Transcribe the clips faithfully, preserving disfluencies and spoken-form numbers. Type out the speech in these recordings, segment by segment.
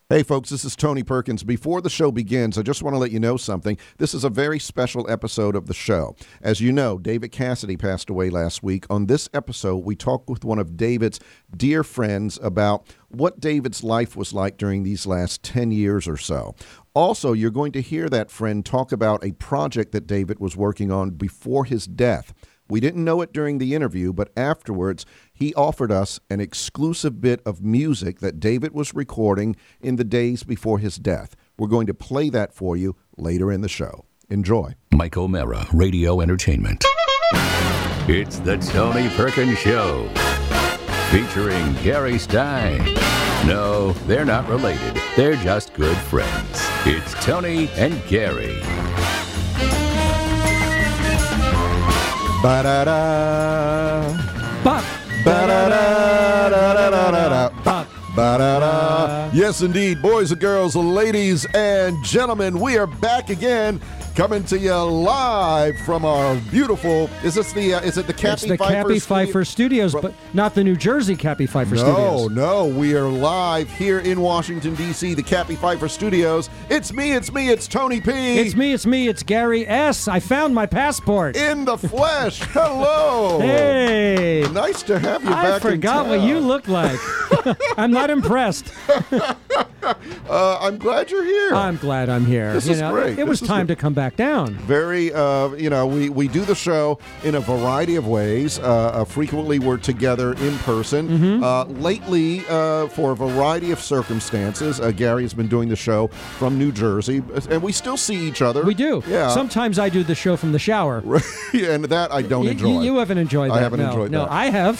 Hey, folks, this is Tony Perkins. Before the show begins, I just want to let you know something. This is a very special episode of the show. As you know, David Cassidy passed away last week. On this episode, we talked with one of David's dear friends about what David's life was like during these last ten years or so. Also, you're going to hear that friend talk about a project that David was working on before his death. We didn't know it during the interview, but afterwards, he offered us an exclusive bit of music that David was recording in the days before his death. We're going to play that for you later in the show. Enjoy. Mike O'Mara, Radio Entertainment. It's the Tony Perkins Show, featuring Gary Stein. No, they're not related. They're just good friends. It's Tony and Gary. Ba-da-da. Bop. Ba-da-da-da-da-da-da. Bop. Ba-da-da. Yes, indeed, boys and girls, ladies and gentlemen, we are back again, coming to you live from our beautiful. Is this the? Uh, is it the Cappy It's the Pfeiffer Cappy Studio? Pfeiffer Studios, but not the New Jersey Cappy Pfeiffer No, Studios. no, we are live here in Washington, D C, the Cappy Pfeiffer Studios. It's me, it's me, it's Tony P. It's me, it's me, it's Gary S. I found my passport. In the flesh. Hello. Hey. Nice to have you I back in forgot town. what you look like. I'm not impressed. Uh, I'm glad you're here. I'm glad I'm here. This you is know, great. It was This is time good. to come back down. Very, uh, you know, we, we do the show in a variety of ways. Uh, uh, frequently, we're together in person. Mm-hmm. Uh, lately, uh, for a variety of circumstances, uh, Gary has been doing the show from New Jersey, and we still see each other. We do. Yeah. Sometimes I do the show from the shower. And that I don't Y- enjoy. You, you haven't enjoyed that. I haven't no. enjoyed no, that. I have.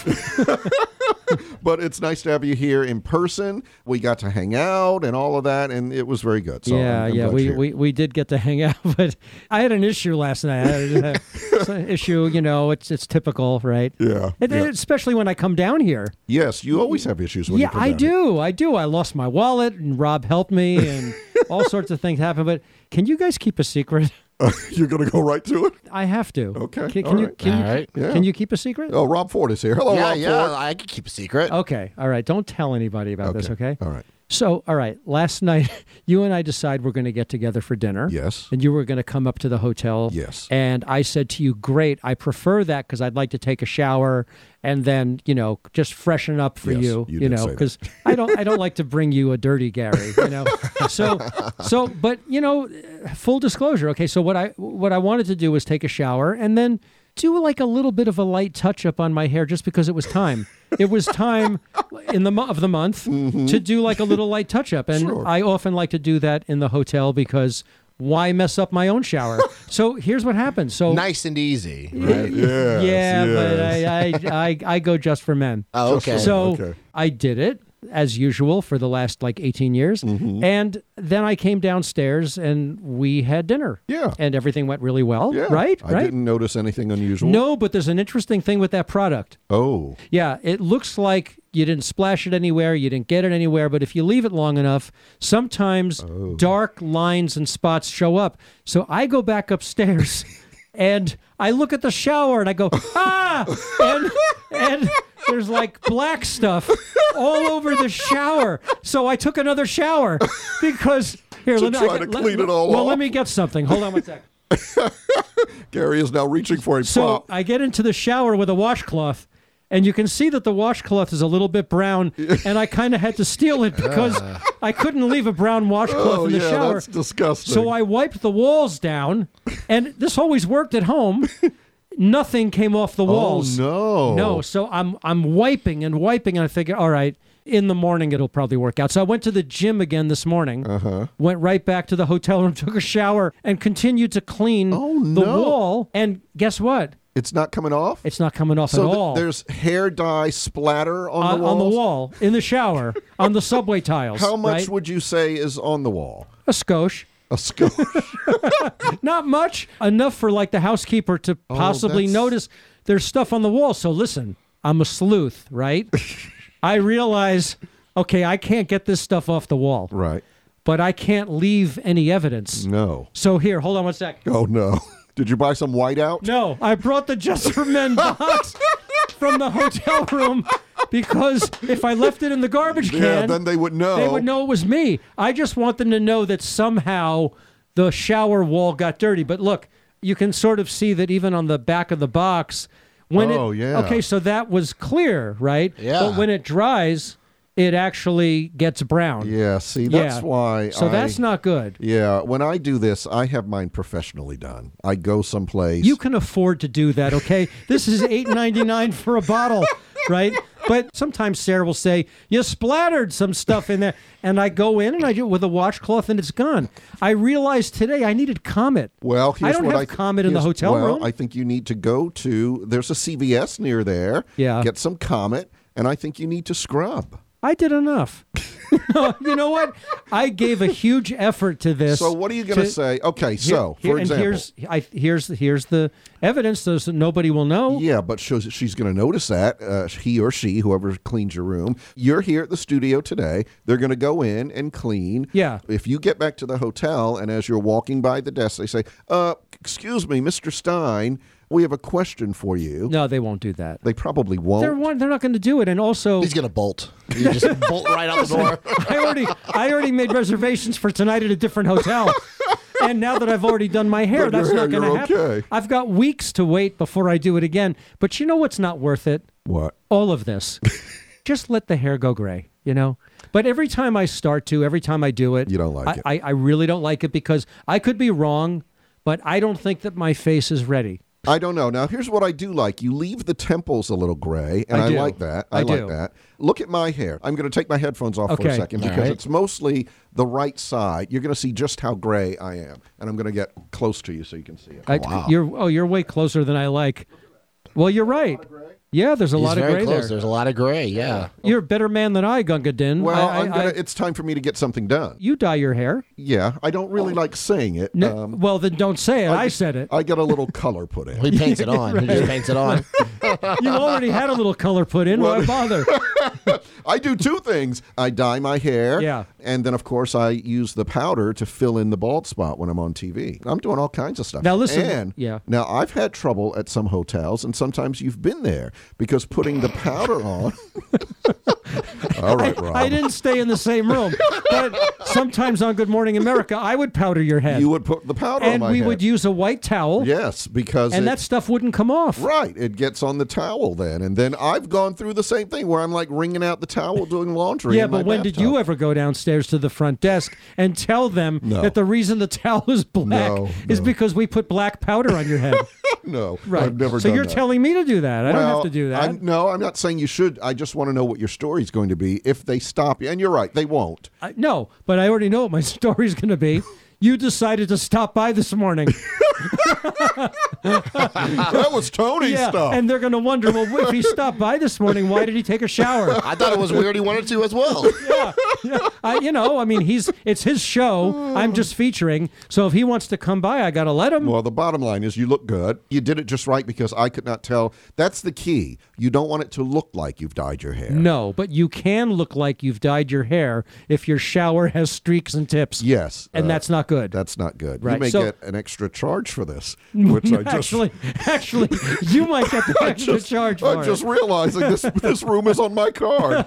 But it's nice to have you here in person. We got to hang out and all of that, and it was very good. So yeah, I'm, I'm yeah, glad we, you're here. we we did get to hang out, but I had an issue last night. I had a- it's an issue, you know, it's it's typical, right? Yeah, And, yeah. Especially when I come down here. Yes, you always have issues when Yeah, you come I down here. do. I do. I lost my wallet, and Rob helped me, and all sorts of things happen. But can you guys keep a secret? You're going to go right to it? I have to. Okay, Can, all can you right. can All you right. Yeah. can you keep a secret? Oh, Rob Ford is here. Hello, yeah, Rob yeah, Ford. I could keep a secret. Okay. All right. Don't tell anybody about this, okay? All right. So, all right. Last night, you and I decide we're going to get together for dinner. Yes. And you were going to come up to the hotel. Yes. And I said to you, great, I prefer that because I'd like to take a shower and then, you know, just freshen up for Yes, you, you you did know, say that. because I don't I don't like to bring you a dirty Gary, you know. So so but, you know, full disclosure, okay, so what I what I wanted to do was take a shower and then do like a little bit of a light touch up on my hair just because it was time. It was time in the mo- of the month to do like a little light touch up. And Sure. I often like to do that in the hotel because why mess up my own shower? So here's what happened. So Nice and easy, right? Yes, yeah, but yes. I, I I I go just for men. Oh, Just okay. for- So okay. I did it as usual for the last like eighteen years. Mm-hmm. And then I came downstairs and we had dinner. Yeah. And everything went really well, Yeah. right? I right? didn't notice anything unusual. No, but there's an interesting thing with that product. Oh. Yeah, it looks like you didn't splash it anywhere, you didn't get it anywhere, but if you leave it long enough, sometimes Oh. dark lines and spots show up. So I go back upstairs and I look at the shower and I go, ah! And, and there's like black stuff all over the shower. So I took another shower because here, To let me try I- to let- clean it all Well, off. let me get something. Hold on one sec. Gary is now reaching for a So prop. I get into the shower with a washcloth, and you can see that the washcloth is a little bit brown, and I kind of had to steal it because I couldn't leave a brown washcloth Oh, in the yeah, shower. that's disgusting. So I wiped the walls down, and this always worked at home. Nothing came off the walls. Oh, no. No, so I'm I'm wiping and wiping, and I figure, all right, in the morning it'll probably work out. So I went to the gym again this morning, Uh-huh. went right back to the hotel room, took a shower, and continued to clean Oh, the no. wall. And guess what? It's not coming off? It's not coming off so at th- all. there's hair dye splatter on, on, the on walls? the wall, in the shower, on the subway tiles. How much right? would you say is on the wall? A skosh. A skosh. Not much. Enough for like the housekeeper to possibly that's- notice there's stuff on the wall. So listen, I'm a sleuth, right? I realize, okay, I can't get this stuff off the wall, Right. but I can't leave any evidence. No. So here, hold on one sec. Oh, no. Did you buy some whiteout? No, I brought the Just for Men box from the hotel room, because if I left it in the garbage can, Yeah, then they would know. They would know it was me. I just want them to know that somehow the shower wall got dirty. But look, you can sort of see that even on the back of the box. When Oh, it, yeah. Okay, so that was clear, right? Yeah. But when it dries, it actually gets brown. Yeah, see, that's Yeah. why So I, that's not good. Yeah, when I do this, I have mine professionally done. I go someplace. You can afford to do that, okay? This is eight ninety-nine for a bottle, right? But sometimes Sarah will say, you splattered some stuff in there. And I go in and I do it with a washcloth and it's gone. I realized today I needed Comet. Well, here's I don't what have I Comet in the here's- hotel well, room. I think you need to go to, there's a C V S near there. Yeah. Get some Comet, and I think you need to scrub. I did enough. You know what? I gave a huge effort to this. So what are you going to to- say? Okay, Here- so, here- for and example. here's I, here's here's the evidence so that nobody will know. Yeah, but she's, she's going to notice that, uh, he or she, whoever cleans your room. You're here at the studio today. They're going to go in and clean. Yeah. If you get back to the hotel and as you're walking by the desk, they say, uh, excuse me, Mister Stein, we have a question for you. No, they won't do that. They probably won't. They're one, they're not going to do it. And also, He's gonna bolt. You just bolt right out the door. I already I already made reservations for tonight at a different hotel. And now that I've already done my hair, Done your that's hair, not going to you're happen. okay. I've got weeks to wait before I do it again. But you know what's not worth it? What? All of this. Just let the hair go gray, you know? But every time I start to, every time I do it, You don't like I, it. I, I really don't like it because I could be wrong, but I don't think that my face is ready. I don't know. Now, here's what I do like. You leave the temples a little gray, and I I, do. like that. I, I like do. that. Look at my hair. I'm going to take my headphones off for a Okay. second All because right. it's mostly the right side. You're going to see just how gray I am, and I'm going to get close to you so you can see it. I, wow. You're oh, you're way closer than I like. Well, you're right. Yeah, there's a He's lot of very gray close. there. There's a lot of gray. Yeah. You're a better man than I, Gunga Din. Well, I, I, I'm gonna, I- it's time for me to get something done. you dye your hair. Yeah, I don't really like saying it. No, Um, well, then don't say it. I, just- said it. I get a little color put in. He paints it on. He just paints it on. You already had a little color put in. Why bother? I do two things. I dye my hair. Yeah. And then, of course, I use the powder to fill in the bald spot when I'm on T V. I'm doing all kinds of stuff. Now, listen- And yeah. now, I've had trouble at some hotels, and sometimes you've been there because putting the powder on. All right, Rob. I didn't stay in the same room, but sometimes on Good Morning America, I would powder your head, You would put the powder on and my we head. would use a white towel, Yes, because and it- that stuff wouldn't come off. Right, it gets on the towel then, and then I've gone through the same thing where I'm like wringing out the towel doing laundry. Yeah, in my but when did you bathtub. ever go downstairs to the front desk and tell them No. that the reason the towel is black No, is no. because we put black powder on your head? No, Right. I've never so done you're that. telling me to do that. I don't have Well, to do that. I'm, no, I'm not saying you should. I just want to know what your story's going to be if they stop you. And you're right, they won't. I, no, but I already know what my story's going to be. You decided to stop by this morning. That was Tony's yeah, stuff. and they're going to wonder, well, if he stopped by this morning, why did he take a shower? I thought it was weird he wanted to as well. yeah, yeah. I, you know, I mean, he's it's his show. I'm just featuring. So if he wants to come by, I got to let him. Well, the bottom line is you look good. You did it just right because I could not tell. That's the key. You don't want it to look like you've dyed your hair. No, but you can look like you've dyed your hair if your shower has streaks and tips. Yes. And uh, that's not good. That's not good. You Right, may so- get an extra charge for this, which I just actually, actually, you might get the I extra just, charge for I'm it. just realizing this this room is on my card.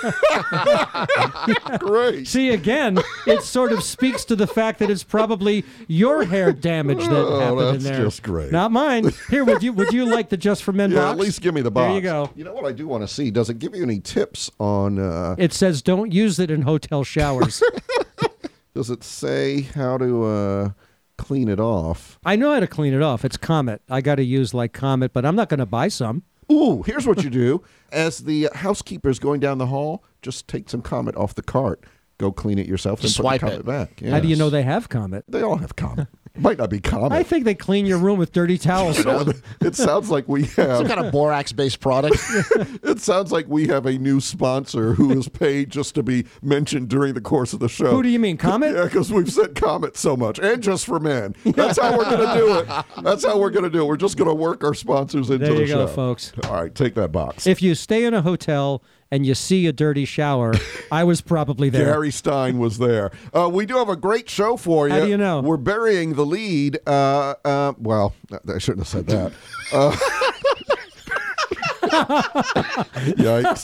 Great. See, again, it sort of speaks to the fact that it's probably your hair damage that Oh, happened in that's there. just great. Not mine. Here, would you would you like the Just for Men Yeah, box? at least give me the box. There you go. You know what I do want to see? Does it give you any tips on? Uh, It says don't use it in hotel showers. does it say how to uh, clean it off? I know how to clean it off. It's Comet. I got to use like Comet, but I'm not going to buy some. Ooh, here's what you do. As the housekeeper's going down the hall, just take some Comet off the cart. Go clean it yourself Just and put swipe the Comet it. back. How do you Yes. know they have Comet? They all have Comet. Might not be Comet. I think they clean your room with dirty towels. So it sounds like we have. Some kind of borax-based product. It sounds like we have a new sponsor who is paid just to be mentioned during the course of the show. Who do you mean, Comet? Yeah, because we've said Comet so much, and Just for Men. That's how we're going to do it. That's how we're going to do it. We're just going to work our sponsors into There the you show. go, folks. All right, take that box. If you stay in a hotel and you see a dirty shower, I was probably there. Gary Stein was there. Uh, we do have a great show for you. How do you know? We're burying the lead. Uh, uh, well, I shouldn't have said that. Uh, Yikes.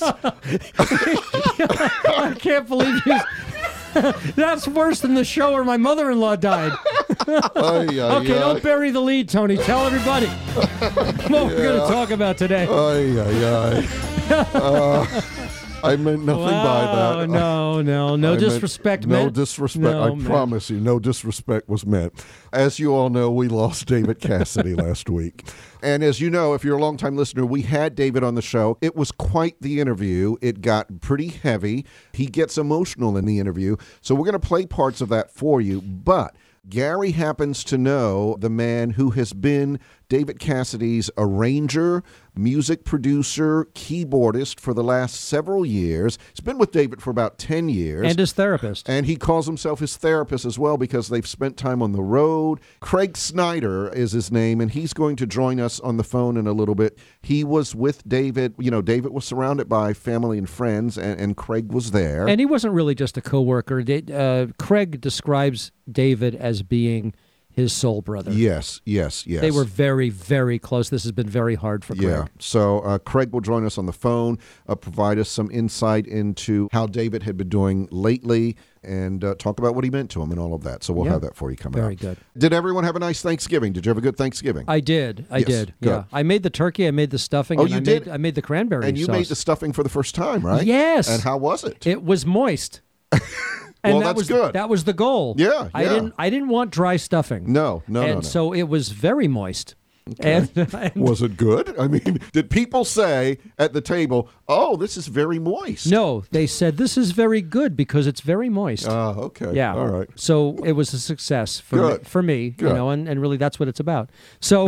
I can't believe you. That's worse than the show where my mother-in-law died. Ay, ay, Okay, ay. don't bury the lead, Tony. Tell everybody what we're going to talk about today. Ay, ay, ay. Uh, I meant nothing by Oh, that. no, no, no I meant- disrespect, No meant- disrespect. No, I meant- promise you, no disrespect was meant. As you all know, we lost David Cassidy last week. And as you know, if you're a longtime listener, we had David on the show. It was quite the interview. It got pretty heavy. He gets emotional in the interview. So we're going to play parts of that for you. But Gary happens to know the man who has been David Cassidy's arranger, music producer, keyboardist for the last several years. He's been with David for about ten years. And his therapist. And he calls himself his therapist as well because they've spent time on the road. Craig Snyder is his name, and he's going to join us on the phone in a little bit. He was with David. You know, David was surrounded by family and friends, and, and Craig was there. And he wasn't really just a coworker. Da- Uh, Craig describes David as being his soul brother. yes, yes, yes. They were very, very close. This has been very hard for Craig. Yeah. So uh, Craig will join us on the phone, uh, provide us some insight into how David had been doing lately, and uh, talk about what he meant to him and all of that. So we'll Yeah. have that for you coming Very up. good. Did everyone have a nice Thanksgiving? Did you have a good Thanksgiving? I did. I Yes, did. good. Yeah. I made the turkey. I made the stuffing. Oh, and you I did? Made, I made the cranberry and you sauce. made the stuffing for the first time, right? Yes. And how was it? It was moist. And Well, that that's was, good. That was the goal. Yeah, I yeah. didn't. I didn't want dry stuffing. No, no, and no, no. so it was very moist. And, and Was it good? I mean, did people say at the table, "Oh, this is very moist"? no, they said this is very good because it's very moist. Oh, okay. yeah. All right. So it was a success for Good. me, for me, Good. you know, and, and really that's what it's about. So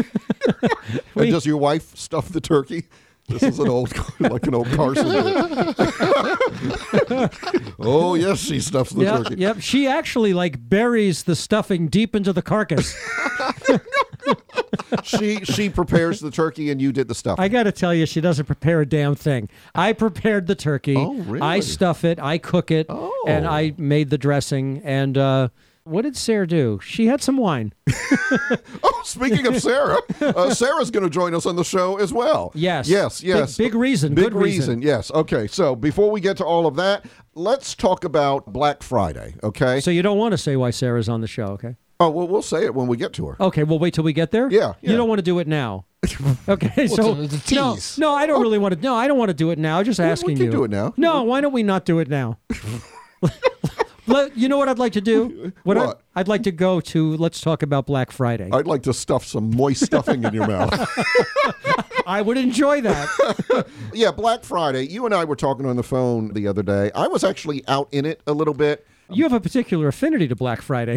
And does your wife stuff the turkey? This is an old, like an old Carson. Oh yes, she stuffs the yeah, turkey. yep, she actually like buries the stuffing deep into the carcass. She she prepares the turkey, and you did the stuff. I got to tell you, she doesn't prepare a damn thing. I prepared the turkey. Oh, really? I stuff it. I cook it. Oh. And I made the dressing. And uh, what did Sarah do? She had some wine. Oh, speaking of Sarah, uh, Sarah's going to join us on the show as well. Yes. Yes, yes. Big, big reason. Big Good reason. Yes. Okay. So before we get to all of that, let's talk about Black Friday. Okay. So you don't want to say why Sarah's on the show, okay? oh well, we'll say it when we get to her. Okay, we'll wait till we get there? Yeah, yeah. You don't want to do it now. Okay, so it's a- it's a no, tease. no, I don't really want to. No, I don't want to do it now. Just we asking can you. do it now. No, why don't we not do it now? Let- you know what I'd like to do? What? I, I'd like to go to. Let's talk about Black Friday. I'd like to stuff some moist stuffing in your mouth. I would enjoy that. Yeah, Black Friday. You and I were talking on the phone the other day. I was actually out in it a little bit. You have a particular affinity to Black Friday.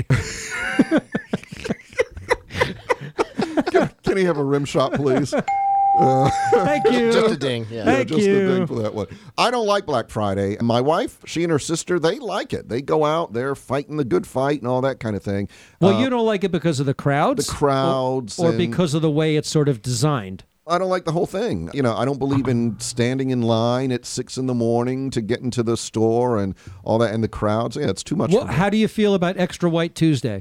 Can he have a rim shot, please? Thank you. Just a ding. Yeah. Thank just you. a thing for that one. I don't like Black Friday. My wife, she and her sister, they like it. They go out, they're fighting the good fight and all that kind of thing. Well, Uh, you don't like it because of the crowds? the crowds Or, or and- because of the way it's sort of designed? I don't like the whole thing. You know, I don't believe in standing in line at six in the morning to get into the store and all that, and the crowds. Yeah, it's too much. Well, for me. how do you feel about Extra White Tuesday?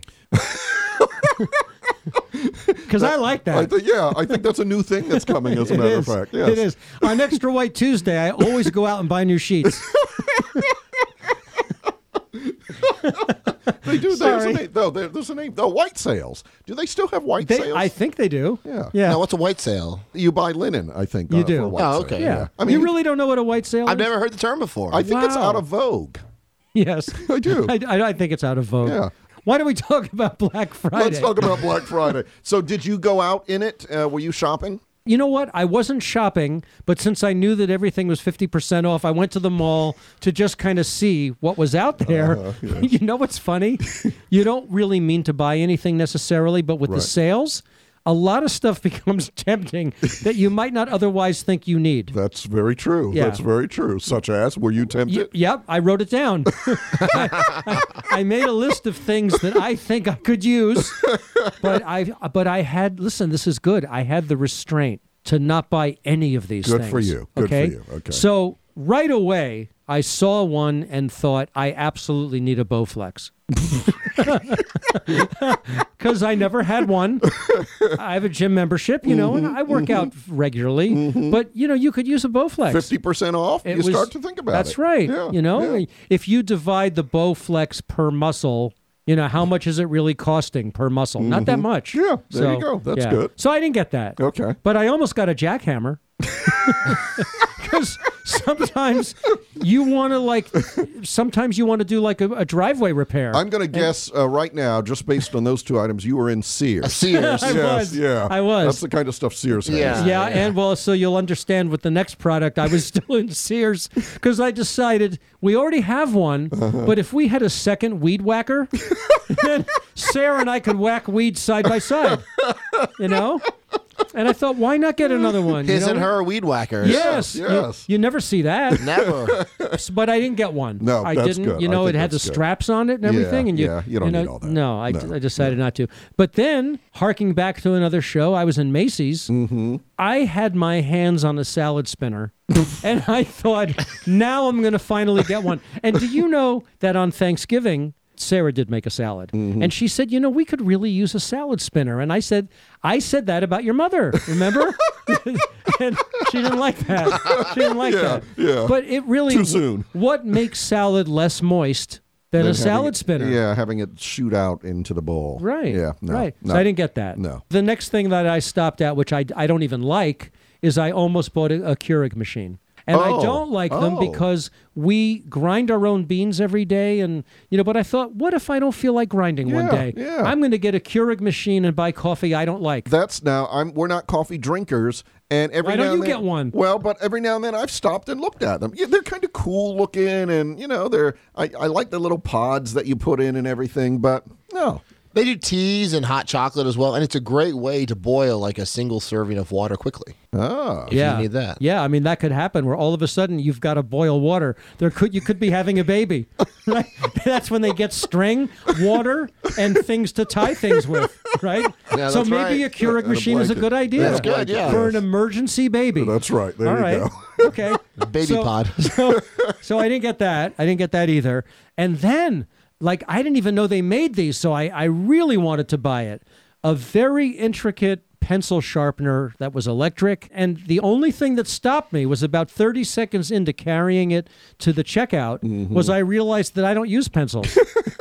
Because I like that. I think, yeah, I think that's a new thing that's coming. As a It matter is. of fact, yes. It is. On Extra White Tuesday, I always go out and buy new sheets. They do. There's Sorry. a name. No, there, there's a name. The white sales. Do they still have white They, sales? I think they do. Yeah. Yeah. Now, what's a white sale? You buy linen, I think. You uh, do. For a white Oh, sale. okay. yeah. I mean, you really don't know what a white sale I've is? never heard the term before. I think it's Wow. out of vogue. Yes. I do. I, I, I think it's out of vogue. Yeah. Why don't we talk about Black Friday? Let's talk about Black Friday. So, did you go out in it? Uh, were you shopping? You know what? I wasn't shopping, but since I knew that everything was fifty percent off, I went to the mall to just kind of see what was out there. Uh, yes. You know what's funny? You don't really mean to buy anything necessarily, but with Right. the sales, a lot of stuff becomes tempting that you might not otherwise think you need. That's very true. Yeah. That's very true. Such as, were you tempted? Y- yep, I wrote it down. I, I made a list of things that I think I could use, but I but I had listen. This is good. I had the restraint to not buy any of these Good things. for you. Good for okay? you. Okay. So right away, I saw one and thought, I absolutely need a Bowflex. Because I never had one. I have a gym membership, you know, Mm-hmm, and I work out regularly. Mm-hmm. But, you know, you could use a Bowflex. fifty percent off? It you was- start to think about That's it. right. Yeah, You know, yeah. if you divide the Bowflex per muscle, you know, how much is it really costing per muscle? Not that much. Mm-hmm. Yeah, there So, you go. That's yeah. good. So I didn't get that. Okay. But I almost got a jackhammer. Because sometimes you want to like, sometimes you want to do like a, a driveway repair. I'm going to guess uh, right now, just based on those two items, you were in Sears. Sears. I yes, was. yeah. I was. That's the kind of stuff Sears has. Yeah. yeah, and well, so you'll understand with the next product, I was still in Sears because I decided we already have one, Uh-huh. but if we had a second weed whacker, then Sarah and I could whack weed side by side, you know? And I thought, why not get another one? His you know? and her weed whackers. Yes, Yes, you- yes. You, never see that. Never. But I didn't get one. No, I that's didn't. good. You I know, think it had the that's good. straps on it and everything, Yeah, and you, yeah, you don't know, need all that. No, I, No, I decided not to. But then, harking back to another show, I was in Macy's. Mm-hmm. I had my hands on a salad spinner, and I thought, now I'm going to finally get one. And do you know that on Thanksgiving, Sarah did make a salad, Mm-hmm. and she said, "You know, we could really use a salad spinner." And I said, "I said that about your mother, remember?" And she didn't like that. She didn't like Yeah, that. yeah. But it really Too soon. What makes salad less moist than Then a having salad it- spinner? Yeah, having it shoot out into the bowl. Right. Yeah. No, right. No. So I didn't get that. No. The next thing that I stopped at, which I, I don't even like, is I almost bought a, a Keurig machine. And I Oh. don't like them Oh. because we grind our own beans every day. And, you know, but I thought, what if I don't feel like grinding one Yeah, day? yeah. I'm going to get a Keurig machine and buy coffee I don't like. That's now. I'm. We're not coffee drinkers, and every Why now don't and you then, get one? Well, but every now and then I've stopped and looked at them. Yeah, they're kind of cool looking, and you know, they're. I, I like the little pods that you put in and everything, but no. They do teas and hot chocolate as well, and it's a great way to boil like a single serving of water quickly. Oh. If you need that. Yeah, I mean that could happen where all of a sudden you've got to boil water. There could you could be having a baby. Right? That's when they get string, water, and things to tie things with, right? Yeah, so that's maybe right. a Keurig And a machine is a blanket. good idea. That's good, yeah. For an emergency baby. That's right. There all you right. go. Okay. Baby So- pod. So, so I didn't get that. I didn't get that either. And then, like, I didn't even know they made these, so I, I really wanted to buy it. A very intricate pencil sharpener that was electric. And the only thing that stopped me was about thirty seconds into carrying it to the checkout was I realized that I don't use pencils.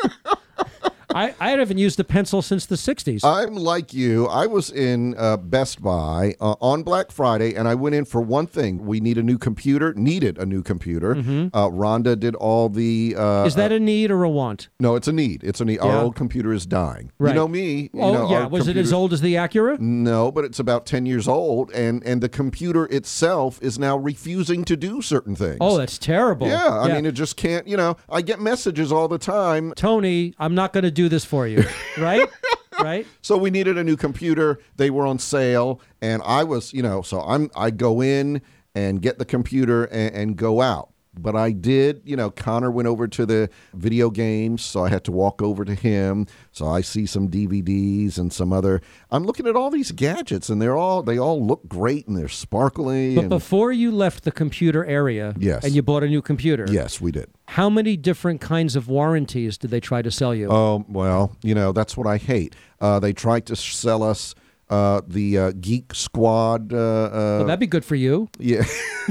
I, I haven't used a pencil since the sixties. I'm like you. I was in uh, Best Buy uh, on Black Friday, and I went in for one thing. We need a new computer. Needed a new computer. Uh, Rhonda did all the. Uh, Is that a need or a want? no? It's a need. It's a need. Yeah. Our old computer is dying. Right. You know me. You Oh, know, yeah. our Was it as computer's- old as the Acura? No, but it's about ten years old, and and the computer itself is now refusing to do certain things. Oh, that's terrible. yeah. I mean, it just can't. You know, I get messages all the time. Tony, I'm not going to do this for you, right? Right? So we needed a new computer. They were on sale, and I was, you know, so I'm I go in and get the computer and, and go out. But I did, you know, Connor went over to the video games, so I had to walk over to him. So I see some D V Ds and some other. I'm looking at all these gadgets, and they're all they all look great and they're sparkly. But and, before you left the computer area Yes. and you bought a new computer, yes, we did. how many different kinds of warranties did they try to sell you? Oh, well, you know, that's what I hate. Uh, they tried to sell us uh, the uh, Geek Squad. Uh, uh, well, that'd be good for you. yeah.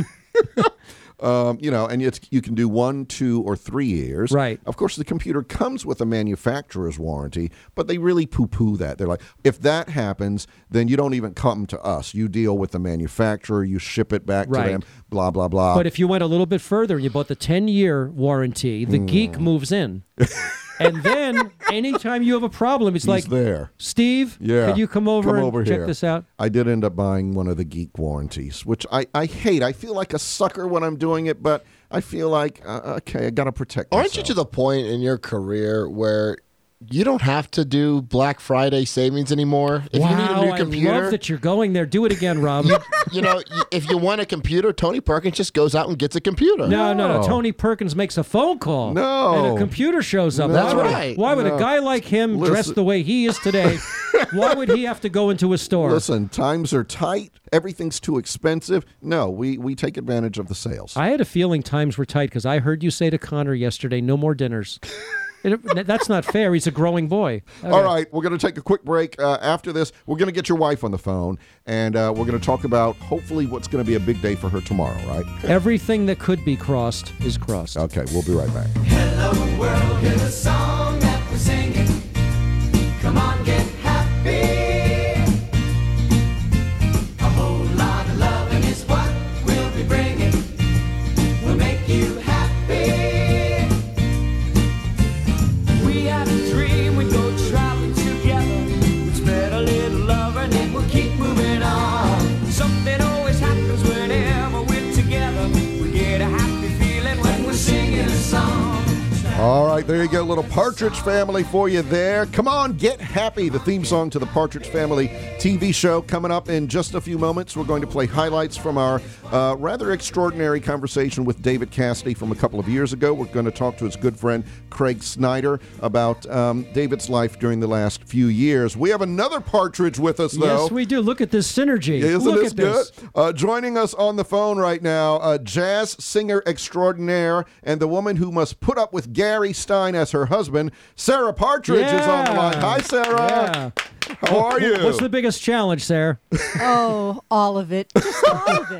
Um, you know, and it's, you can do one, two, or three years. Right. Of course, the computer comes with a manufacturer's warranty, but they really poo-poo that. They're like, if that happens, then you don't even come to us. You deal with the manufacturer. You ship it back Right. to them, blah, blah, blah. But if you went a little bit further and you bought the ten-year warranty, Hmm. the geek moves in. And then anytime you have a problem, it's He's like, there. Steve, Yeah. could you come over Come and over check here. this out? I did end up buying one of the Geek warranties, which I, I hate. I feel like a sucker when I'm doing it, but I feel like, uh, okay, I got to protect myself. Aren't you to the point in your career where you don't have to do Black Friday savings anymore. If wow, you need a new I computer, love that you're going there. Do it again, Rob. you know, if you want a computer, Tony Perkins just goes out and gets a computer. No, no, no. No. Tony Perkins makes a phone call. No. And a computer shows up. No. Why would, That's right. Why would No. a guy like him, Listen. dressed the way he is today, why would he have to go into a store? Listen, times are tight. Everything's too expensive. No, we, we take advantage of the sales. I had a feeling times were tight because I heard you say to Connor yesterday, no more dinners. It- that's not fair. He's a growing boy. Okay. All right, we're going to take a quick break. Uh, after this, we're going to get your wife on the phone, and uh, we're going to talk about hopefully what's going to be a big day for her tomorrow, right? Everything that could be crossed is crossed. Okay, we'll be right back. Hello world, hear the song that we're singing. Come on, get happy. A whole lot of loving is what we'll be bringing. We'll make you happy. We had a dream we'd go traveling together. We'd spread a little love and then we'll keep moving on. Something always happens whenever we're together. We get a happy feeling when we're singing a song. All right, there you go, little Partridge Family for you there. Come on, get happy. The theme song to the Partridge Family T V show coming up in just a few moments. We're going to play highlights from our uh, rather extraordinary conversation with David Cassidy from a couple of years ago. We're going to talk to his good friend Craig Snyder about um, David's life during the last few years. We have another Partridge with us, though. Yes, we do. Look at this synergy. Isn't Look this at good? this. Uh, joining us on the phone right now, a jazz singer extraordinaire and the woman who must put up with Gary Stein as her husband, Sarah Partridge, is on the line. Hi, Sarah. Yeah. How are you? What's the biggest challenge, Sarah? Oh, all of it. Just all of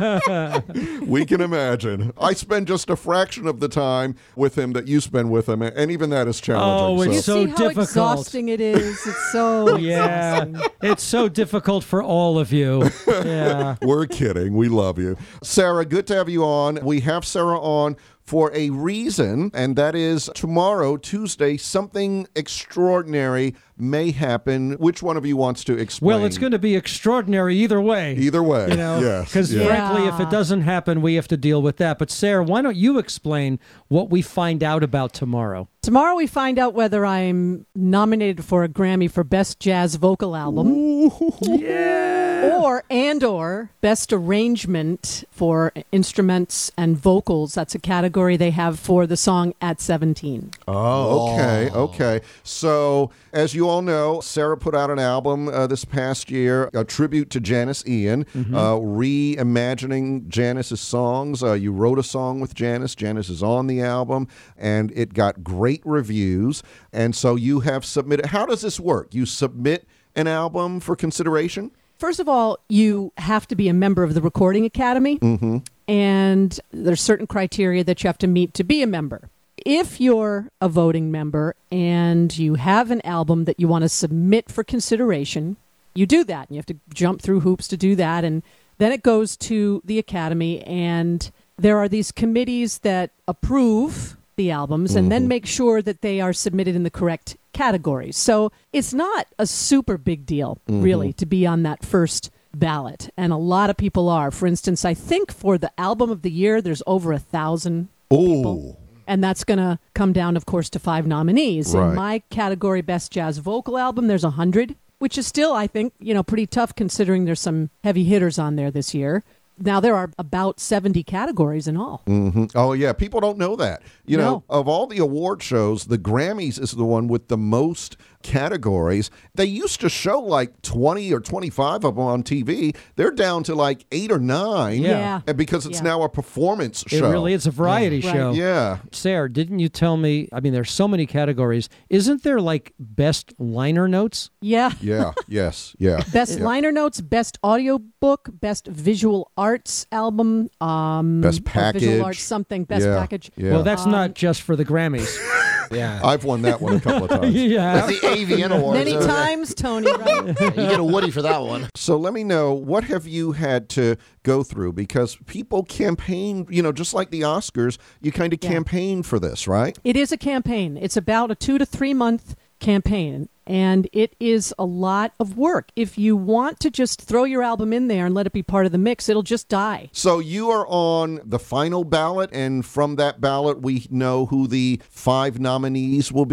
it. We can imagine. I spend just a fraction of the time with him that you spend with him, and even that is challenging. Oh, it's so See how difficult. exhausting it is. It's so Yeah, exhausting. it's so difficult for all of you. Yeah. We're kidding. We love you. Sarah, good to have you on. We have Sarah on for a reason, and that is tomorrow, Tuesday, something extraordinary may happen. Which one of you wants to explain? Well, it's going to be extraordinary either way. Either way. You know, yes. because yes. frankly, if it doesn't happen, we have to deal with that. But Sarah, why don't you explain what we find out about tomorrow? Tomorrow we find out whether I'm nominated for a Grammy for Best Jazz Vocal Album. Yeah. Or and or Best Arrangement for Instruments and Vocals. That's a category they have for the song At seventeen. Oh, okay, okay. So, as you all know, Sarah put out an album uh, this past year, a tribute to Janis Ian, Mm-hmm. uh, reimagining Janis's songs. Uh, you wrote a song with Janis. Janis is on the album, and it got great reviews. And so you have submitted. How does this work? You submit an album for consideration? First of all, you have to be a member of the Recording Academy, Mm-hmm. and there's certain criteria that you have to meet to be a member. If you're a voting member and you have an album that you want to submit for consideration, you do that. And you have to jump through hoops to do that. And then it goes to the Academy, and there are these committees that approve the albums and then make sure that they are submitted in the correct categories. So it's not a super big deal, really, to be on that first ballot. And a lot of people are. For instance, I think for the album of the year, there's over a thousand people. And that's going to come down, of course, to five nominees. Right. In my category, Best Jazz Vocal Album, there's one hundred, which is still, I think, you know, pretty tough considering there's some heavy hitters on there this year. Now, there are about seventy categories in all. Mm-hmm. Oh, yeah. People don't know that. You know, No. of all the award shows, the Grammys is the one with the most categories. They used to show like twenty or twenty-five of them on T V. They're down to like eight or nine. Yeah. And because it's Yeah. now a performance It show. really is a variety Right. show. Yeah. Sarah, didn't you tell me? I mean, there's so many categories. Isn't there like best liner notes? Yeah. Yeah. Yes. Yeah. Best Yeah. liner notes, best audiobook, best visual arts album, um, Best or package. visual arts something, best Yeah. package. Yeah. Well, that's Um, not just for the Grammys. Yeah. I've won that one a couple of times. yeah. That's the A V N Awards. Many uh, times, Tony, right? You get a Woody for that one. So let me know, what have you had to go through? Because people campaign, you know, just like the Oscars, you kind of Yeah. campaign for this, right? It is a campaign. It's about a two to three month campaign, and it is a lot of work. If you want to just throw your album in there and let it be part of the mix, it'll just die. So you are on the final ballot, and from that ballot, we know who the five nominees will be?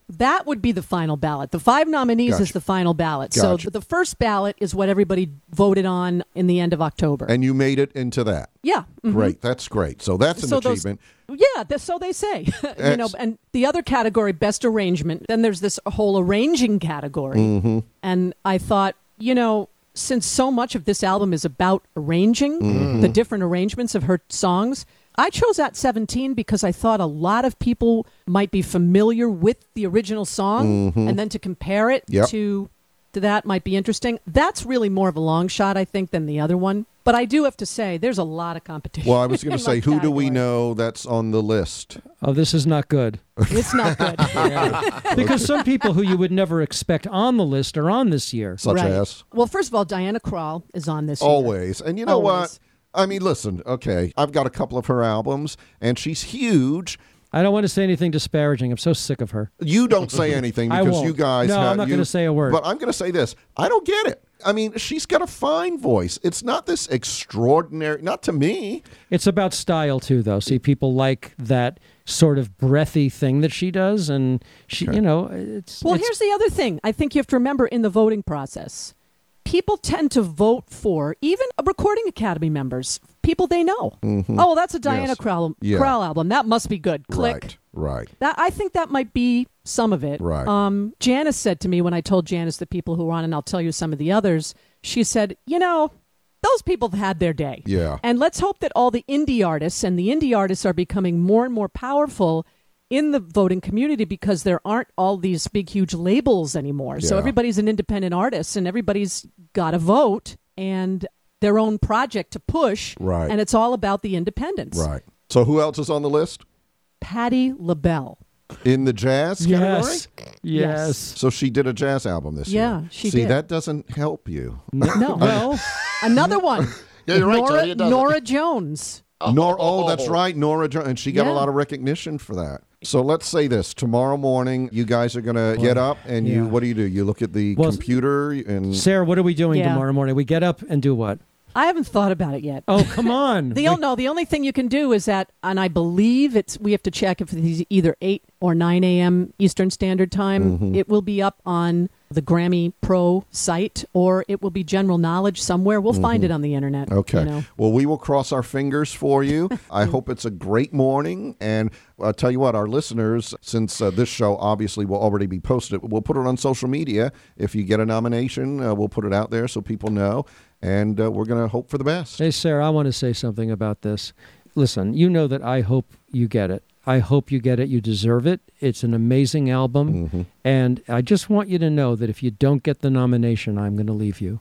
That would be the final ballot. The five nominees Gotcha. is the final ballot. Gotcha. So the first ballot is what everybody voted on in the end of October. And you made it into that. yeah. mhm. Great. That's great. So that's an So those- achievement. Yeah, th- so they say. you know, Ex- and the other category, best arrangement. Then there's this whole arranging category, Mm-hmm. and I thought, you know, since so much of this album is about arranging Mm-hmm. the different arrangements of her songs, I chose that seventeen because I thought a lot of people might be familiar with the original song, and then to compare it Mm-hmm. Yep. to to that might be interesting. That's really more of a long shot, I think, than the other one. But I do have to say, there's a lot of competition. Well, I was going to in say, my who do we category. know that's on the list? Oh, this is not good. It's not good. Because some people who you would never expect on the list are on this year. Such Right. as? Well, first of all, Diana Krall is on this year. Always. And you know Always. what? I mean, listen, okay, I've got a couple of her albums, and she's huge. I don't want to say anything disparaging. I'm so sick of her. You don't say anything I because won't. you guys No, have, I'm not you- gonna say a word. But I'm going to say this. I don't get it. I mean, she's got a fine voice. It's not this extraordinary, not to me. It's about style too, though. See, people like that sort of breathy thing that she does, and she, you know, it's Well, it's- here's the other thing. I think you have to remember in the voting process, people tend to vote for, even Recording Academy members, people they know. Oh, well, that's a Diana Yes. Krall, Yeah. Krall album. That must be good. Click. Right, right. That I think that might be some of it. Right. Um, Janice said to me when I told Janice the people who were on, and I'll tell you some of the others, she said, you know, those people have had their day. Yeah. And let's hope that all the indie artists and the indie artists are becoming more and more powerful in the voting community because there aren't all these big, huge labels anymore. So Yeah. everybody's an independent artist and everybody's got a vote and their own project to push. Right. And it's all about the independents. Right. So who else is on the list? Patti LaBelle. In the jazz category? yes, yes. So she did a jazz album this year. Yeah, she See, did. that doesn't help you. No. Well, Another one. Yeah, you're right, Nora, Tony, it doesn't. Nora Jones. Nor, oh, that's right, Nora Jones, and she got a Yeah. lot of recognition for that. So let's say this: tomorrow morning, you guys are going to get up, and you yeah. what do you do? You look at the Well, computer, and Sarah, what are we doing Yeah. tomorrow morning? We get up and do what? I haven't thought about it yet. Oh, come on. The We- no, the only thing you can do is that, and I believe it's we have to check if it's either eight or nine a.m. Eastern Standard Time. Mm-hmm. It will be up on the Grammy Pro site, or it will be general knowledge somewhere. We'll find it on the internet. Mm-hmm. okay. You know. Well, we will cross our fingers for you. I hope it's a great morning, and I'll tell you what, our listeners, since uh, this show obviously will already be posted, we'll put it on social media. If you get a nomination, uh, we'll put it out there so people know, and uh, we're going to hope for the best. Hey, Sarah, I want to say something about this. Listen, you know that I hope you get it. I hope you get it. You deserve it. It's an amazing album. Mm-hmm. And I just want you to know that if you don't get the nomination, I'm going to leave you.